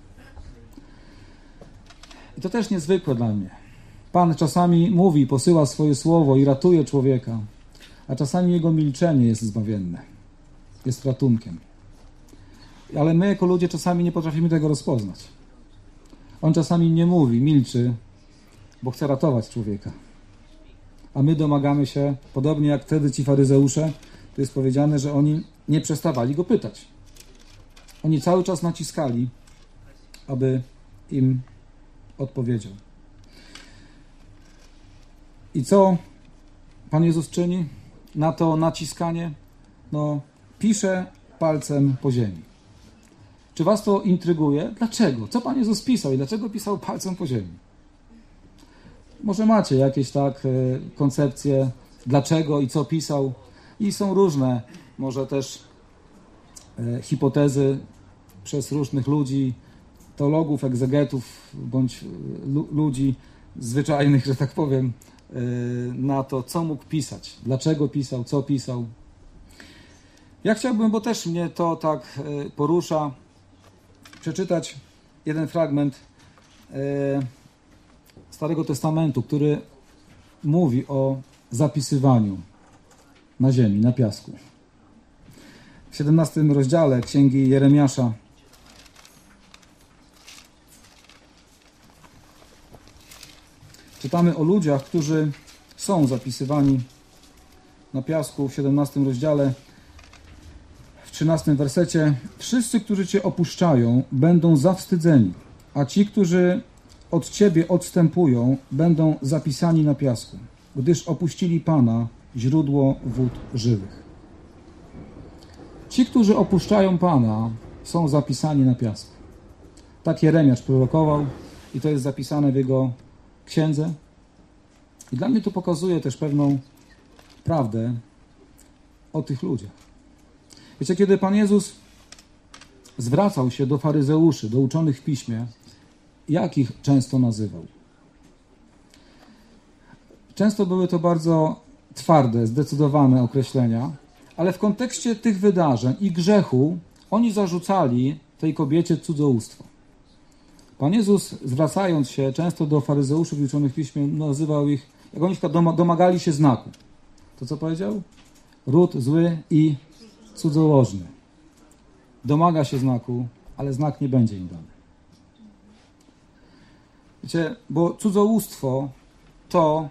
A: I to też niezwykłe dla mnie. Pan czasami mówi, posyła swoje słowo i ratuje człowieka, a czasami jego milczenie jest zbawienne. Jest ratunkiem. Ale my jako ludzie czasami nie potrafimy tego rozpoznać. On czasami nie mówi, milczy, bo chce ratować człowieka. A my domagamy się, podobnie jak wtedy ci faryzeusze, to jest powiedziane, że oni nie przestawali go pytać. Oni cały czas naciskali, aby im odpowiedział. I co Pan Jezus czyni? na to naciskanie? No, pisze palcem po ziemi. Czy was to intryguje? Dlaczego? Co Pan Jezus pisał i dlaczego pisał palcem po ziemi? Może macie jakieś koncepcje, dlaczego i co pisał. I są różne, może też hipotezy przez różnych ludzi, teologów, egzegetów, bądź ludzi zwyczajnych, że tak powiem, na to, co mógł pisać, dlaczego pisał, co pisał. Ja chciałbym, bo też mnie to tak porusza, przeczytać jeden fragment Starego Testamentu, który mówi o zapisywaniu na ziemi, na piasku. W 17 rozdziale Księgi Jeremiasza czytamy o ludziach, którzy są zapisywani na piasku. W 17 rozdziale, w 13 wersecie: wszyscy, którzy Cię opuszczają, będą zawstydzeni, a ci, którzy od Ciebie odstępują, będą zapisani na piasku, gdyż opuścili Pana, źródło wód żywych. Ci, którzy opuszczają Pana, są zapisani na piasku. Tak Jeremiasz prorokował i to jest zapisane w jego księdze. I dla mnie to pokazuje też pewną prawdę o tych ludziach. Wiecie, kiedy Pan Jezus zwracał się do faryzeuszy, do uczonych w piśmie, jak ich często nazywał? Często były to bardzo twarde, zdecydowane określenia, ale w kontekście tych wydarzeń i grzechu oni zarzucali tej kobiecie cudzołóstwo. Pan Jezus, zwracając się często do faryzeuszów i uczonych w piśmie, nazywał ich, jak oni domagali się znaku. To co powiedział? Ród zły i cudzołożny. Domaga się znaku, ale znak nie będzie im dany. Wiecie, bo cudzołóstwo to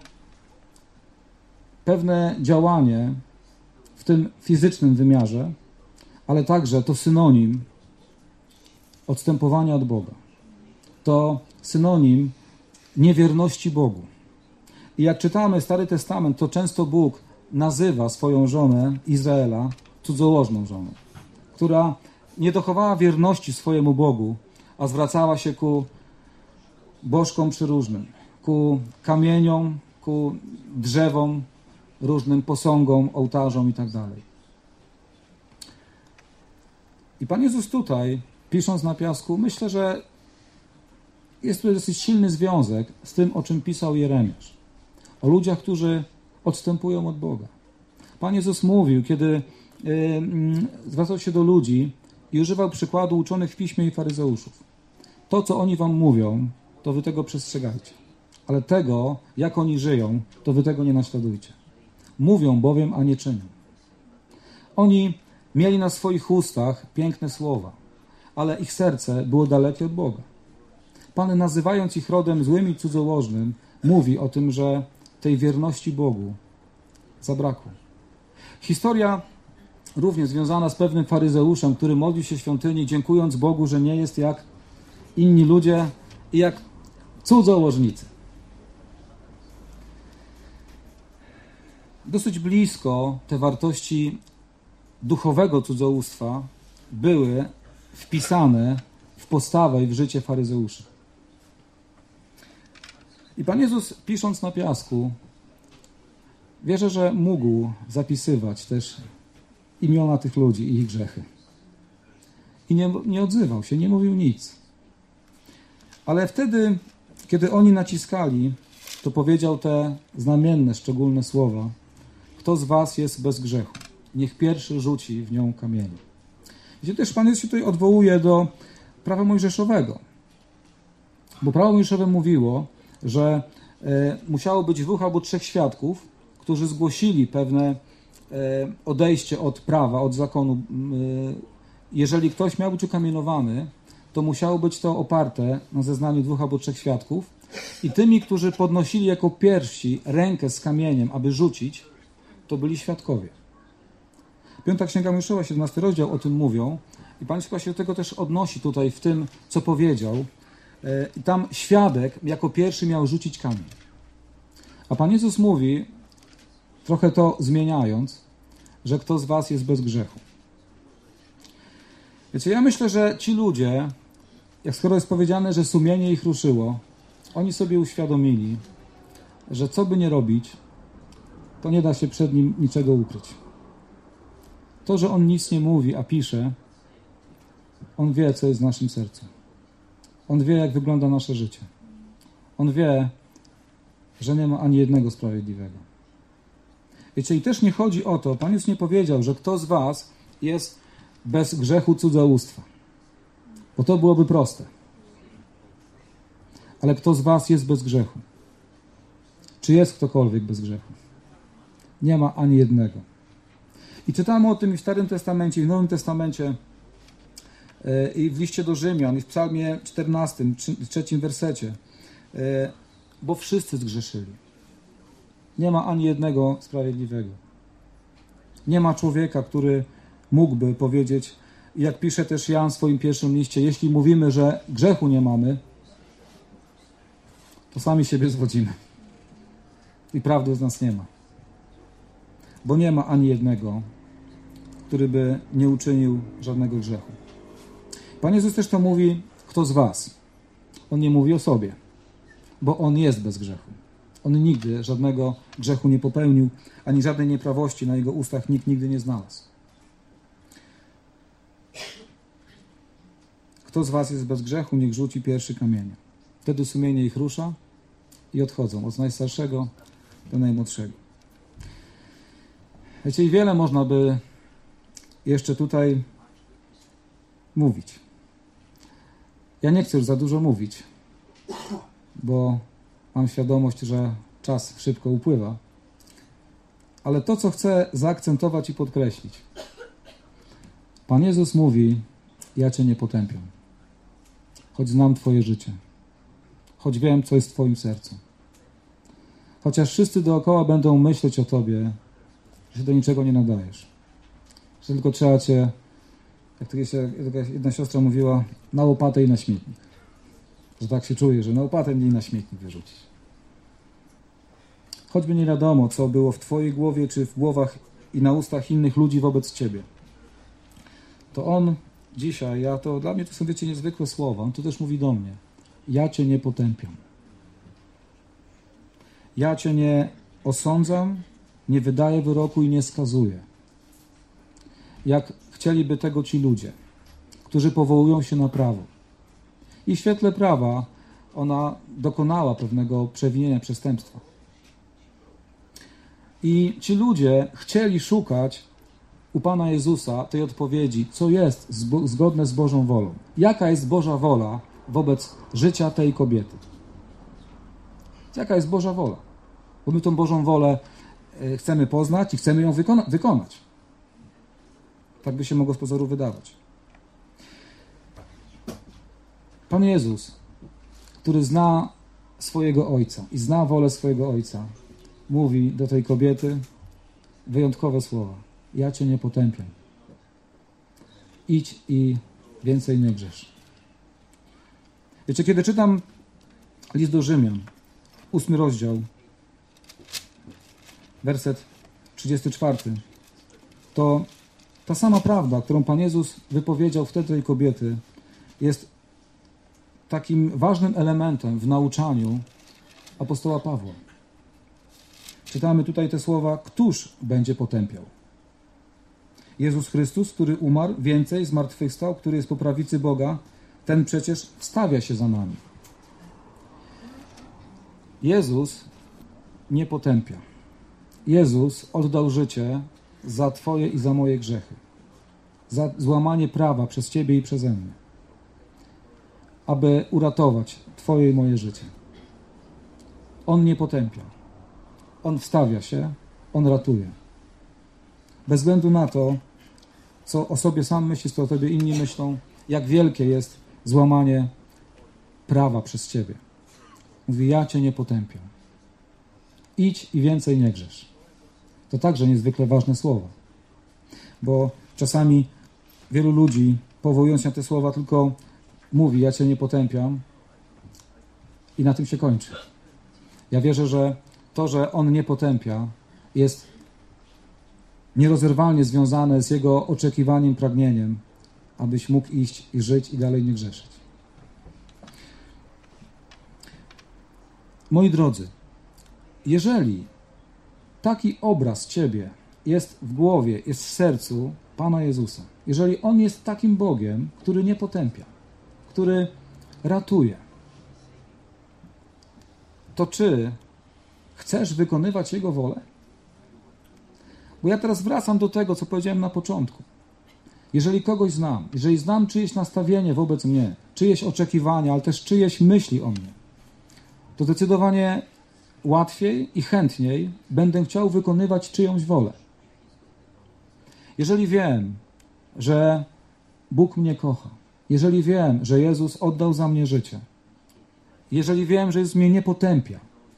A: pewne działanie w tym fizycznym wymiarze, ale także to synonim odstępowania od Boga. To synonim niewierności Bogu. I jak czytamy Stary Testament, to często Bóg nazywa swoją żonę Izraela cudzołożną żoną, która nie dochowała wierności swojemu Bogu, a zwracała się ku bożkom przyróżnym, ku kamieniom, ku drzewom, różnym posągom, ołtarzom i tak dalej. I Pan Jezus tutaj, pisząc na piasku, myślę, że jest tu dosyć silny związek z tym, o czym pisał Jeremiasz. O ludziach, którzy odstępują od Boga. Pan Jezus mówił, kiedy zwracał się do ludzi i używał przykładu uczonych w piśmie i faryzeuszów. To, co oni wam mówią, to wy tego przestrzegajcie. Ale tego, jak oni żyją, to wy tego nie naśladujcie. Mówią bowiem, a nie czynią. Oni mieli na swoich ustach piękne słowa, ale ich serce było dalekie od Boga. Pan, nazywając ich rodem złym i cudzołożnym, mówi o tym, że tej wierności Bogu zabrakło. Historia również związana z pewnym faryzeuszem, który modlił się w świątyni, dziękując Bogu, że nie jest jak inni ludzie i jak cudzołożnicy. Dosyć blisko te wartości duchowego cudzołóstwa były wpisane w postawę i w życie faryzeuszy. I Pan Jezus, pisząc na piasku, wierzę, że mógł zapisywać też imiona tych ludzi i ich grzechy. I nie odzywał się, nie mówił nic. Ale wtedy, kiedy oni naciskali, to powiedział te znamienne, szczególne słowa: kto z was jest bez grzechu? Niech pierwszy rzuci w nią kamienie. Wiecie, też Pan Jezus się tutaj odwołuje do prawa mojżeszowego. Bo prawo mojżeszowe mówiło, że musiało być 2 albo 3 świadków, którzy zgłosili pewne odejście od prawa, od zakonu. Jeżeli ktoś miał być ukamienowany, to musiało być to oparte na zeznaniu 2 albo 3 świadków i tymi, którzy podnosili jako pierwsi rękę z kamieniem, aby rzucić, to byli świadkowie. 5 Księga Mojżeszowa, 17 rozdział o tym mówią i Pan chyba się do tego też odnosi tutaj w tym, co powiedział. I tam świadek jako pierwszy miał rzucić kamień. A Pan Jezus mówi trochę to zmieniając, że kto z was jest bez grzechu. Wiecie, ja myślę, że ci ludzie, jak skoro jest powiedziane, że sumienie ich ruszyło, oni sobie uświadomili, że co by nie robić, to nie da się przed nim niczego ukryć. To, że on nic nie mówi, a pisze, on wie, co jest w naszym sercu. On wie, jak wygląda nasze życie. On wie, że nie ma ani jednego sprawiedliwego. Wiecie, i też nie chodzi o to, Pan Jezus nie powiedział, że kto z was jest bez grzechu cudzołóstwa. Bo to byłoby proste. Ale kto z was jest bez grzechu? Czy jest ktokolwiek bez grzechu? Nie ma ani jednego. I czytamy o tym i w Starym Testamencie, i w Nowym Testamencie, i w liście do Rzymian, i w Psalmie 14, 3 wersecie. Bo wszyscy zgrzeszyli. Nie ma ani jednego sprawiedliwego. Nie ma człowieka, który mógłby powiedzieć, jak pisze też Jan w swoim pierwszym liście, jeśli mówimy, że grzechu nie mamy, to sami siebie zwodzimy. I prawdy z nas nie ma. Bo nie ma ani jednego, który by nie uczynił żadnego grzechu. Pan Jezus też to mówi, kto z was. On nie mówi o sobie, bo On jest bez grzechu. On nigdy żadnego grzechu nie popełnił, ani żadnej nieprawości na Jego ustach nikt nigdy nie znalazł. Kto z was jest bez grzechu, niech rzuci pierwszy kamienia. Wtedy sumienie ich rusza i odchodzą, od najstarszego do najmłodszego. Wiecie, i wiele można by jeszcze tutaj mówić. Ja nie chcę już za dużo mówić, bo mam świadomość, że czas szybko upływa. Ale to, co chcę zaakcentować i podkreślić. Pan Jezus mówi, ja Cię nie potępiam. Choć znam Twoje życie. Choć wiem, co jest w Twoim sercu. Chociaż wszyscy dookoła będą myśleć o Tobie, że się do niczego nie nadajesz. Że tylko trzeba Cię, jak jedna siostra mówiła, na łopatę i na śmietnik. Że tak się czuje, że na łopatę i na śmietnik wyrzucić. Choćby nie wiadomo, co było w Twojej głowie, czy w głowach i na ustach innych ludzi wobec Ciebie. To On dzisiaj, dla mnie to są, wiecie, niezwykłe słowa. On to też mówi do mnie. Ja Cię nie potępiam. Ja Cię nie osądzam, nie wydaję wyroku i nie skazuję. Jak chcieliby tego ci ludzie, którzy powołują się na prawo. I w świetle prawa ona dokonała pewnego przewinienia, przestępstwa. I ci ludzie chcieli szukać u Pana Jezusa tej odpowiedzi, co jest zgodne z Bożą wolą. Jaka jest Boża wola wobec życia tej kobiety? Jaka jest Boża wola? Bo my tą Bożą wolę chcemy poznać i chcemy ją wykonać. Tak by się mogło z pozoru wydawać. Pan Jezus, który zna swojego Ojca i zna wolę swojego Ojca, mówi do tej kobiety wyjątkowe słowa. Ja Cię nie potępiam. Idź i więcej nie grzesz. Wiecie, kiedy czytam list do Rzymian, 8 rozdział, werset 34, to ta sama prawda, którą Pan Jezus wypowiedział wtedy tej kobiety, jest takim ważnym elementem w nauczaniu apostoła Pawła. Czytamy tutaj te słowa, któż będzie potępiał? Jezus Chrystus, który umarł, więcej zmartwychwstał, który jest po prawicy Boga, ten przecież wstawia się za nami. Jezus nie potępia. Jezus oddał życie za Twoje i za moje grzechy. Za złamanie prawa przez Ciebie i przeze mnie. Aby uratować Twoje i moje życie. On nie potępia. On wstawia się, On ratuje. Bez względu na to, co o sobie sam myślisz, co o Tobie inni myślą, jak wielkie jest złamanie prawa przez Ciebie. Mówi, ja Cię nie potępiam. Idź i więcej nie grzesz. To także niezwykle ważne słowa. Bo czasami wielu ludzi, powołując się na te słowa, tylko mówi, ja Cię nie potępiam i na tym się kończy. Ja wierzę, że to, że On nie potępia, jest nierozerwalnie związane z Jego oczekiwaniem, pragnieniem, abyś mógł iść i żyć i dalej nie grzeszyć. Moi drodzy, jeżeli taki obraz Ciebie jest w głowie, jest w sercu Pana Jezusa, jeżeli On jest takim Bogiem, który nie potępia, który ratuje, to czy chcesz wykonywać Jego wolę? Bo ja teraz wracam do tego, co powiedziałem na początku. Jeżeli kogoś znam, jeżeli znam czyjeś nastawienie wobec mnie, czyjeś oczekiwania, ale też czyjeś myśli o mnie, to zdecydowanie łatwiej i chętniej będę chciał wykonywać czyjąś wolę. Jeżeli wiem, że Bóg mnie kocha, jeżeli wiem, że Jezus oddał za mnie życie, jeżeli wiem, że Jezus mnie nie potępia,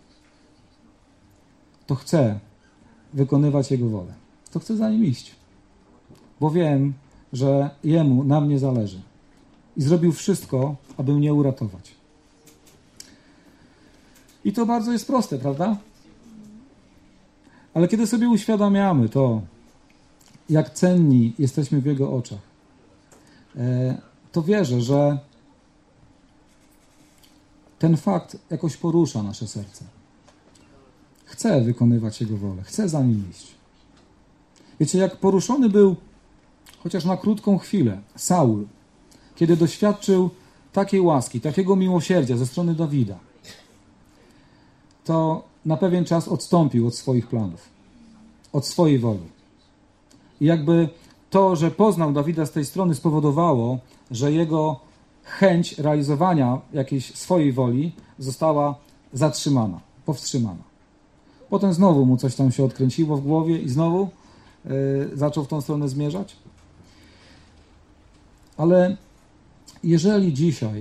A: to chcę wykonywać Jego wolę. To chcę za Nim iść. Bo wiem, że Jemu na mnie zależy. I zrobił wszystko, aby mnie uratować. I to bardzo jest proste, prawda? Ale kiedy sobie uświadamiamy to, jak cenni jesteśmy w Jego oczach, to wierzę, że ten fakt jakoś porusza nasze serce. Chcę wykonywać Jego wolę, chcę za Nim iść. Wiecie, jak poruszony był chociaż na krótką chwilę Saul, kiedy doświadczył takiej łaski, takiego miłosierdzia ze strony Dawida, to na pewien czas odstąpił od swoich planów, od swojej woli. I jakby to, że poznał Dawida z tej strony, spowodowało, że jego chęć realizowania jakiejś swojej woli została zatrzymana, powstrzymana. Potem znowu mu coś tam się odkręciło w głowie i znowu zaczął w tą stronę zmierzać. Ale jeżeli dzisiaj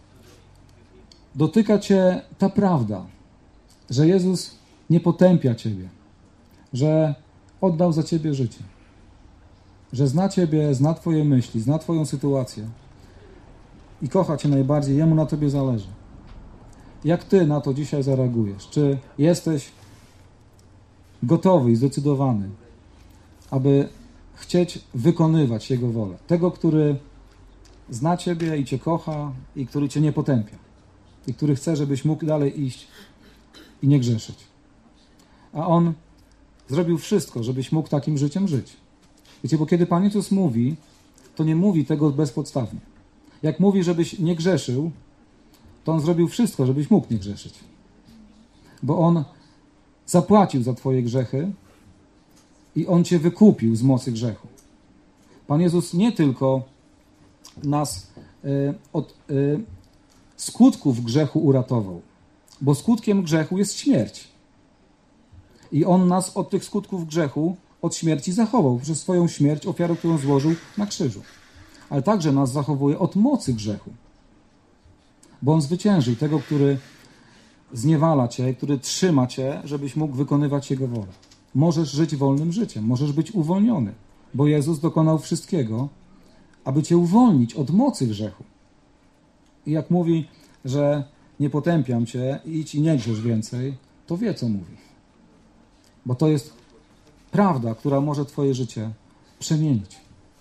A: dotyka Cię ta prawda, że Jezus nie potępia Ciebie, że oddał za Ciebie życie, że zna Ciebie, zna Twoje myśli, zna Twoją sytuację i kocha Cię najbardziej, Jemu na Tobie zależy. Jak Ty na to dzisiaj zareagujesz? Czy jesteś gotowy i zdecydowany, aby chcieć wykonywać Jego wolę? Tego, który zna Ciebie i Cię kocha i który Cię nie potępia i który chce, żebyś mógł dalej iść i nie grzeszyć. A On zrobił wszystko, żebyś mógł takim życiem żyć. Wiecie, bo kiedy Pan Jezus mówi, to nie mówi tego bezpodstawnie. Jak mówi, żebyś nie grzeszył, to On zrobił wszystko, żebyś mógł nie grzeszyć. Bo On zapłacił za Twoje grzechy i On Cię wykupił z mocy grzechu. Pan Jezus nie tylko nas od skutków grzechu uratował, bo skutkiem grzechu jest śmierć. I On nas od tych skutków grzechu, od śmierci zachował przez swoją śmierć, ofiarę, którą złożył na krzyżu. Ale także nas zachowuje od mocy grzechu. Bo On zwyciężył tego, który zniewala Cię, który trzyma Cię, żebyś mógł wykonywać Jego wolę. Możesz żyć wolnym życiem, możesz być uwolniony, bo Jezus dokonał wszystkiego, aby Cię uwolnić od mocy grzechu. I jak mówi, że nie potępiam Cię, idź i nie grzesz więcej, to wie, co mówi. Bo to jest prawda, która może Twoje życie przemienić.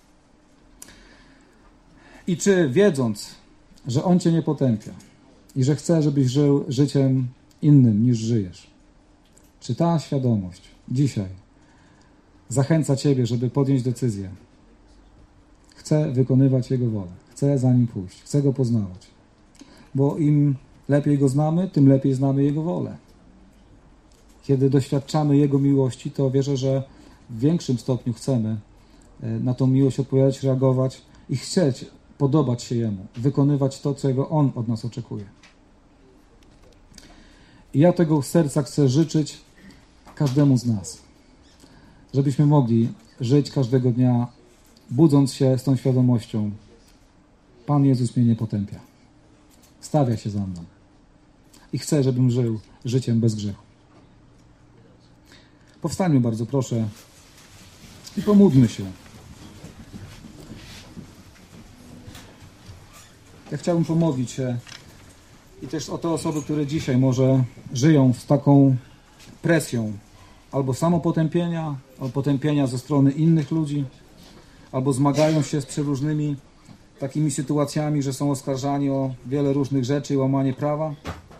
A: I czy wiedząc, że On Cię nie potępia i że chce, żebyś żył życiem innym niż żyjesz, czy ta świadomość dzisiaj zachęca Ciebie, żeby podjąć decyzję? Chcę wykonywać Jego wolę, chcę za Nim pójść, chcę Go poznawać. Bo im lepiej Go znamy, tym lepiej znamy Jego wolę. Kiedy doświadczamy Jego miłości, to wierzę, że w większym stopniu chcemy na tą miłość odpowiadać, reagować i chcieć podobać się Jemu, wykonywać to, czego On od nas oczekuje. I ja tego z serca chcę życzyć każdemu z nas, żebyśmy mogli żyć każdego dnia, budząc się z tą świadomością: Pan Jezus mnie nie potępia, stawia się za mną i chce, żebym żył życiem bez grzechu. Powstańmy bardzo proszę i pomódlmy się. Ja chciałbym pomodlić się i też o te osoby, które dzisiaj może żyją z taką presją albo samopotępienia, albo potępienia ze strony innych ludzi, albo zmagają się z przeróżnymi takimi sytuacjami, że są oskarżani o wiele różnych rzeczy i łamanie prawa.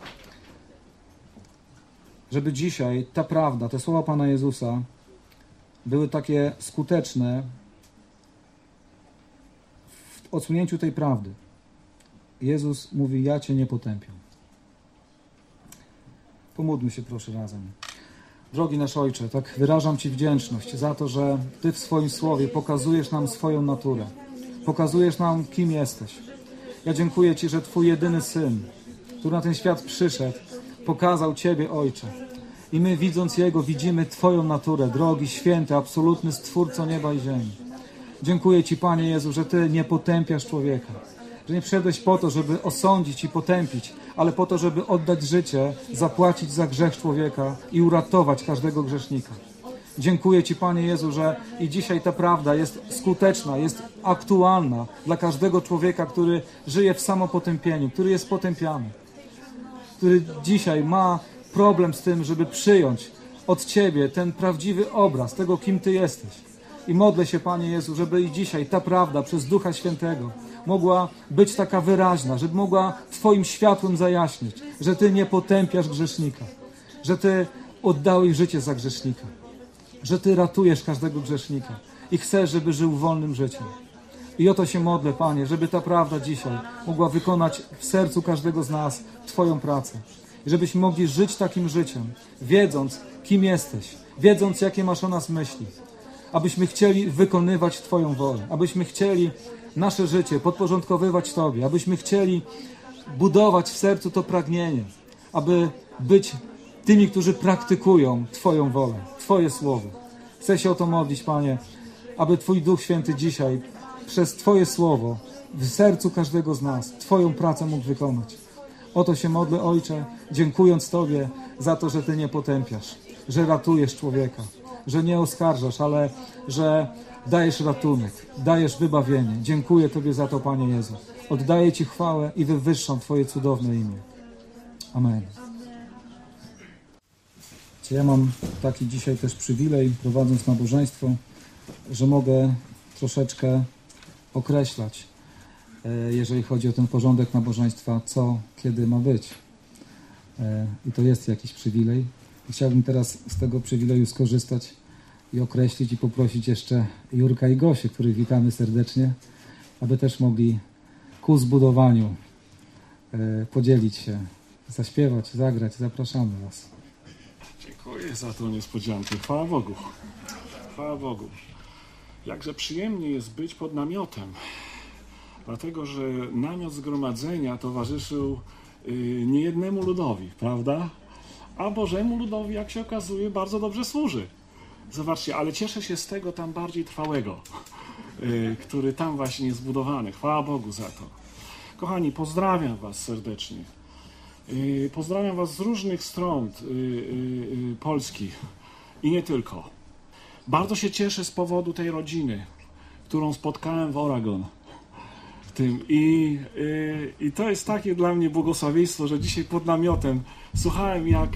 A: Żeby dzisiaj ta prawda, te słowa Pana Jezusa były takie skuteczne w odsunięciu tej prawdy. Jezus mówi: ja Cię nie potępiam. Pomódlmy się proszę razem. Drogi nasz Ojcze, tak wyrażam Ci wdzięczność za to, że Ty w swoim słowie pokazujesz nam swoją naturę. Pokazujesz nam, kim jesteś. Ja dziękuję Ci, że Twój jedyny Syn, który na ten świat przyszedł, pokazał Ciebie, Ojcze. I my, widząc Jego, widzimy Twoją naturę, drogi, święty, absolutny Stwórco nieba i ziemi. Dziękuję Ci, Panie Jezu, że Ty nie potępiasz człowieka. Że nie przyszedłeś po to, żeby osądzić i potępić, ale po to, żeby oddać życie, zapłacić za grzech człowieka i uratować każdego grzesznika. Dziękuję Ci, Panie Jezu, że i dzisiaj ta prawda jest skuteczna, jest aktualna dla każdego człowieka, który żyje w samopotępieniu, który jest potępiany, który dzisiaj ma problem z tym, żeby przyjąć od Ciebie ten prawdziwy obraz tego, kim Ty jesteś. I modlę się, Panie Jezu, żeby i dzisiaj ta prawda przez Ducha Świętego mogła być taka wyraźna, żeby mogła Twoim światłem zajaśnić, że Ty nie potępiasz grzesznika, że Ty oddałeś życie za grzesznika, że Ty ratujesz każdego grzesznika i chcesz, żeby żył wolnym życiem. I o to się modlę, Panie, żeby ta prawda dzisiaj mogła wykonać w sercu każdego z nas Twoją pracę. I żebyśmy mogli żyć takim życiem, wiedząc, kim jesteś, wiedząc, jakie masz o nas myśli. Abyśmy chcieli wykonywać Twoją wolę, abyśmy chcieli nasze życie podporządkowywać Tobie, abyśmy chcieli budować w sercu to pragnienie, aby być tymi, którzy praktykują Twoją wolę, Twoje słowo. Chcę się o to modlić, Panie, aby Twój Duch Święty dzisiaj przez Twoje słowo w sercu każdego z nas Twoją pracę mógł wykonać. O to się modlę, Ojcze, dziękując Tobie za to, że Ty nie potępiasz, że ratujesz człowieka, że nie oskarżasz, ale że dajesz ratunek, dajesz wybawienie. Dziękuję Tobie za to, Panie Jezu. Oddaję Ci chwałę i wywyższam Twoje cudowne imię. Amen. Ja mam taki dzisiaj też przywilej, prowadząc nabożeństwo, że mogę troszeczkę określać, jeżeli chodzi o ten porządek nabożeństwa, co, kiedy ma być. I to jest jakiś przywilej. I chciałbym teraz z tego przywileju skorzystać i określić i poprosić jeszcze Jurka i Gosię, których witamy serdecznie, aby też mogli ku zbudowaniu podzielić się, zaśpiewać, zagrać. Zapraszamy Was.
H: Dziękuję za tą niespodziankę. Chwała Bogu. Chwała Bogu. Jakże przyjemnie jest być pod namiotem. Dlatego, że namiot zgromadzenia towarzyszył niejednemu ludowi, prawda? A Bożemu ludowi, jak się okazuje, bardzo dobrze służy. Zobaczcie, ale cieszę się z tego tam bardziej trwałego, który tam właśnie jest zbudowany. Chwała Bogu za to. Kochani, pozdrawiam Was serdecznie. Pozdrawiam Was z różnych stron Polski i nie tylko. Bardzo się cieszę z powodu tej rodziny, którą spotkałem w Oregon. I to jest takie dla mnie błogosławieństwo, że dzisiaj pod namiotem słuchałem, jak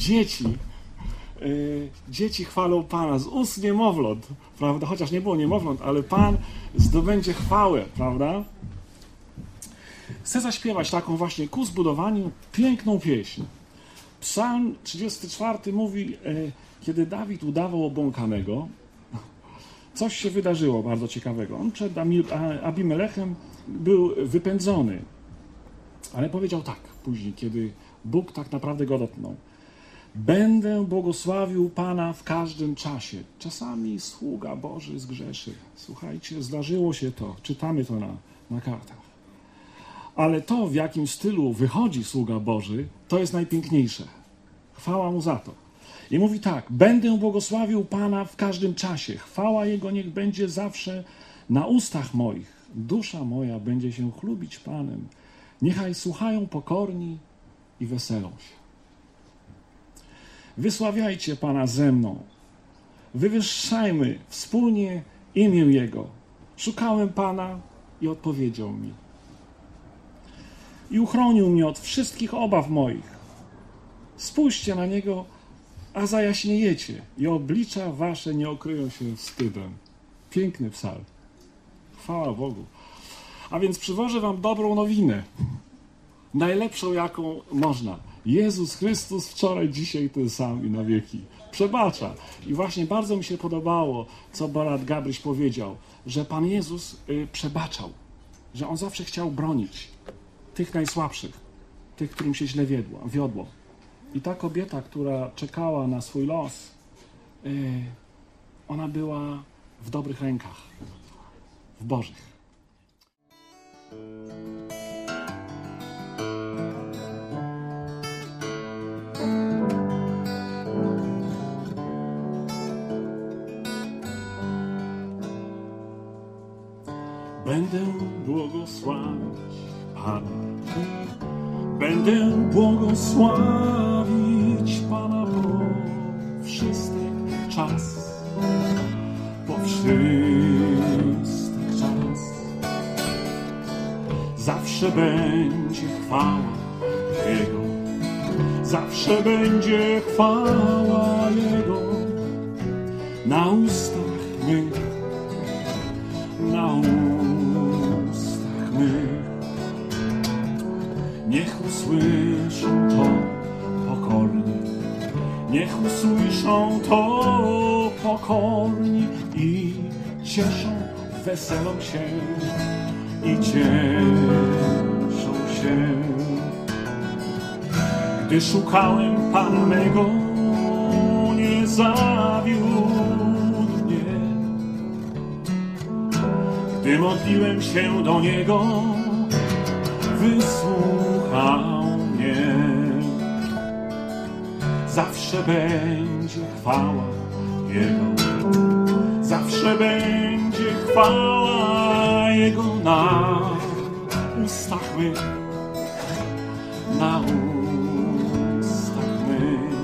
H: dzieci chwalą Pana z ust niemowląt, prawda? Chociaż nie było niemowląt, ale Pan zdobędzie chwałę, prawda? Chcę zaśpiewać taką właśnie ku zbudowaniu piękną pieśń. Psalm 34 mówi, kiedy Dawid udawał obłąkanego, coś się wydarzyło bardzo ciekawego. On przed Abimelechem był wypędzony, ale powiedział tak później, kiedy Bóg tak naprawdę go dotknął. Będę błogosławił Pana w każdym czasie. Czasami sługa Boży zgrzeszy. Słuchajcie, zdarzyło się to. Czytamy to na kartach. Ale to, w jakim stylu wychodzi sługa Boży, to jest najpiękniejsze. Chwała Mu za to. I mówi tak, będę błogosławił Pana w każdym czasie. Chwała Jego niech będzie zawsze na ustach moich. Dusza moja będzie się chlubić Panem. Niechaj słuchają pokorni i weselą się. Wysławiajcie Pana ze mną. Wywyższajmy wspólnie imię Jego. Szukałem Pana i odpowiedział mi. I uchronił mnie od wszystkich obaw moich. Spójrzcie na Niego a zajaśniejecie i oblicza wasze nie okryją się wstydem. Piękny psalm. Chwała Bogu. A więc przywożę wam dobrą nowinę. Najlepszą, jaką można. Jezus Chrystus wczoraj, dzisiaj ten sam i na wieki. Przebacza. I właśnie bardzo mi się podobało, co brat Gabryś powiedział, że Pan Jezus przebaczał. Że On zawsze chciał bronić tych najsłabszych, tych, którym się źle wiodło. I ta kobieta, która czekała na swój los, ona była w dobrych rękach, w Bożych. Będę błogosławić Pana. Będę błogosławić Pana po wszystek czas. Po wszystek czas. Zawsze będzie chwała Jego. Zawsze będzie chwała Jego. Na ustach mych. Na ustach mych. Niech usłyszą to pokorni. Niech usłyszą to pokorni i cieszą, weselą się i cieszą się. Gdy szukałem Pana mego, nie zawiódł mnie. Gdy modliłem się do Niego, wysłuchał mnie. Zawsze będzie chwała Jego. Zawsze będzie chwała Jego na ustach mych. Na ustach mych.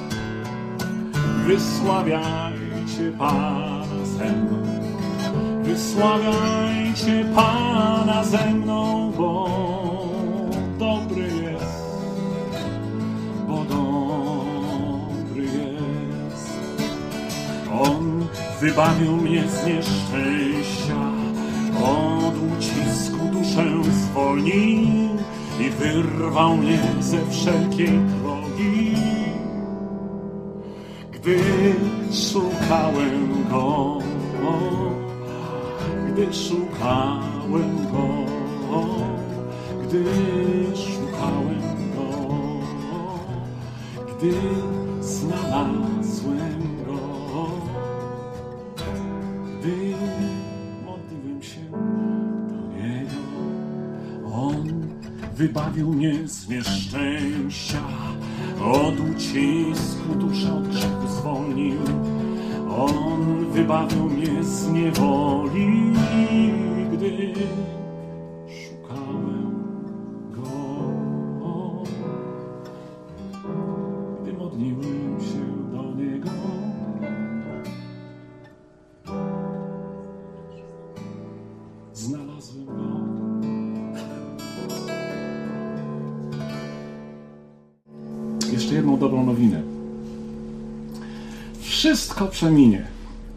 H: Wysławiajcie Pana ze mną. Wysławiajcie Pana ze mną, bo dobry jest, bo dobry jest. On wybawił mnie z nieszczęścia, od ucisku duszę zwolnił i wyrwał mnie ze wszelkiej drogi. Gdy szukałem Go, gdy szukałem Go, gdy szukałem Go, gdy znalazłem Go, gdy modliłem się do Niego. On wybawił mnie z nieszczęścia, od ucisku duszę od grzechu zwolnił. On wybawił mnie z niewoli, gdy szukałem Go, gdy modliłem się do Niego. Znalazłem Go. Jeszcze jedną dobrą nowinę. Wszystko przeminie.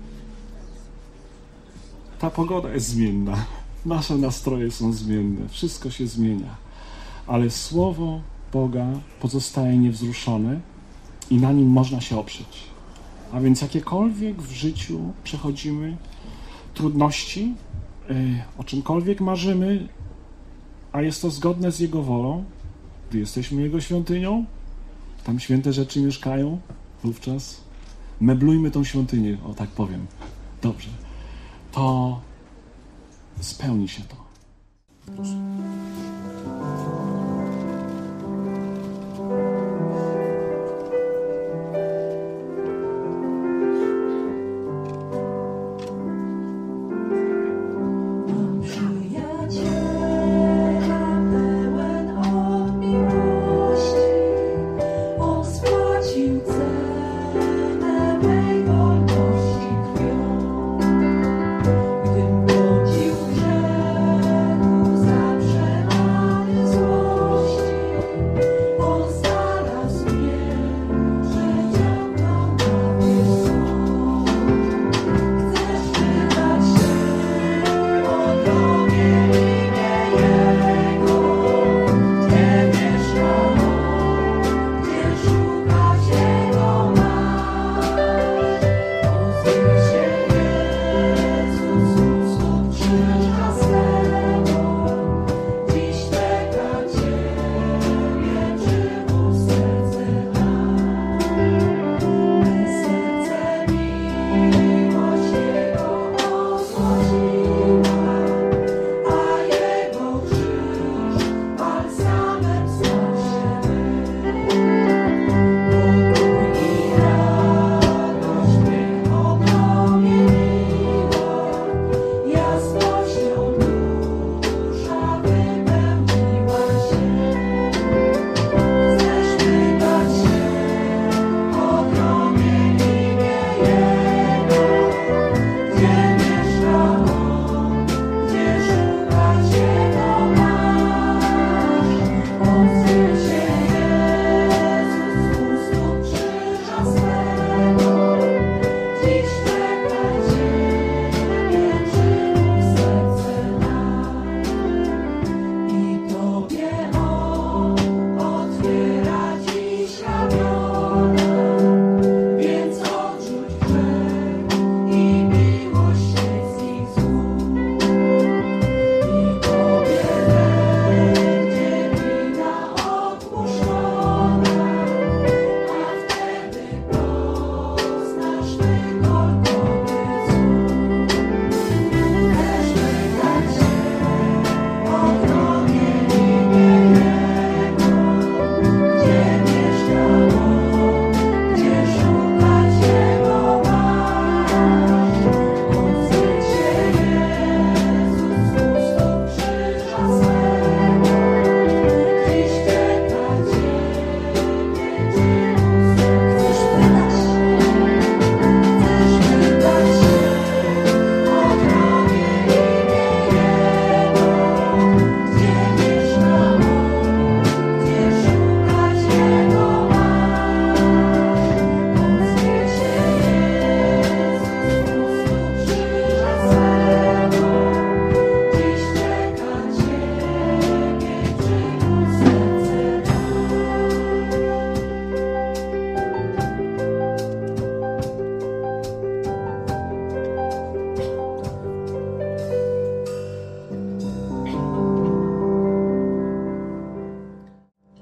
H: Ta pogoda jest zmienna. Nasze nastroje są zmienne. Wszystko się zmienia. Ale Słowo Boga pozostaje niewzruszone i na nim można się oprzeć. A więc jakiekolwiek w życiu przechodzimy trudności, o czymkolwiek marzymy, a jest to zgodne z Jego wolą, gdy jesteśmy Jego świątynią, tam święte rzeczy mieszkają, wówczas meblujmy tą świątynię, o tak powiem. Dobrze. To spełni się to. Proszę.
I: Gdym chodził w brzegu, zawsze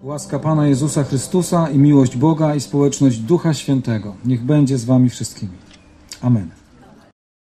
A: Łaska Pana Jezusa Chrystusa i miłość Boga i społeczność Ducha Świętego niech będzie z wami wszystkimi. Amen.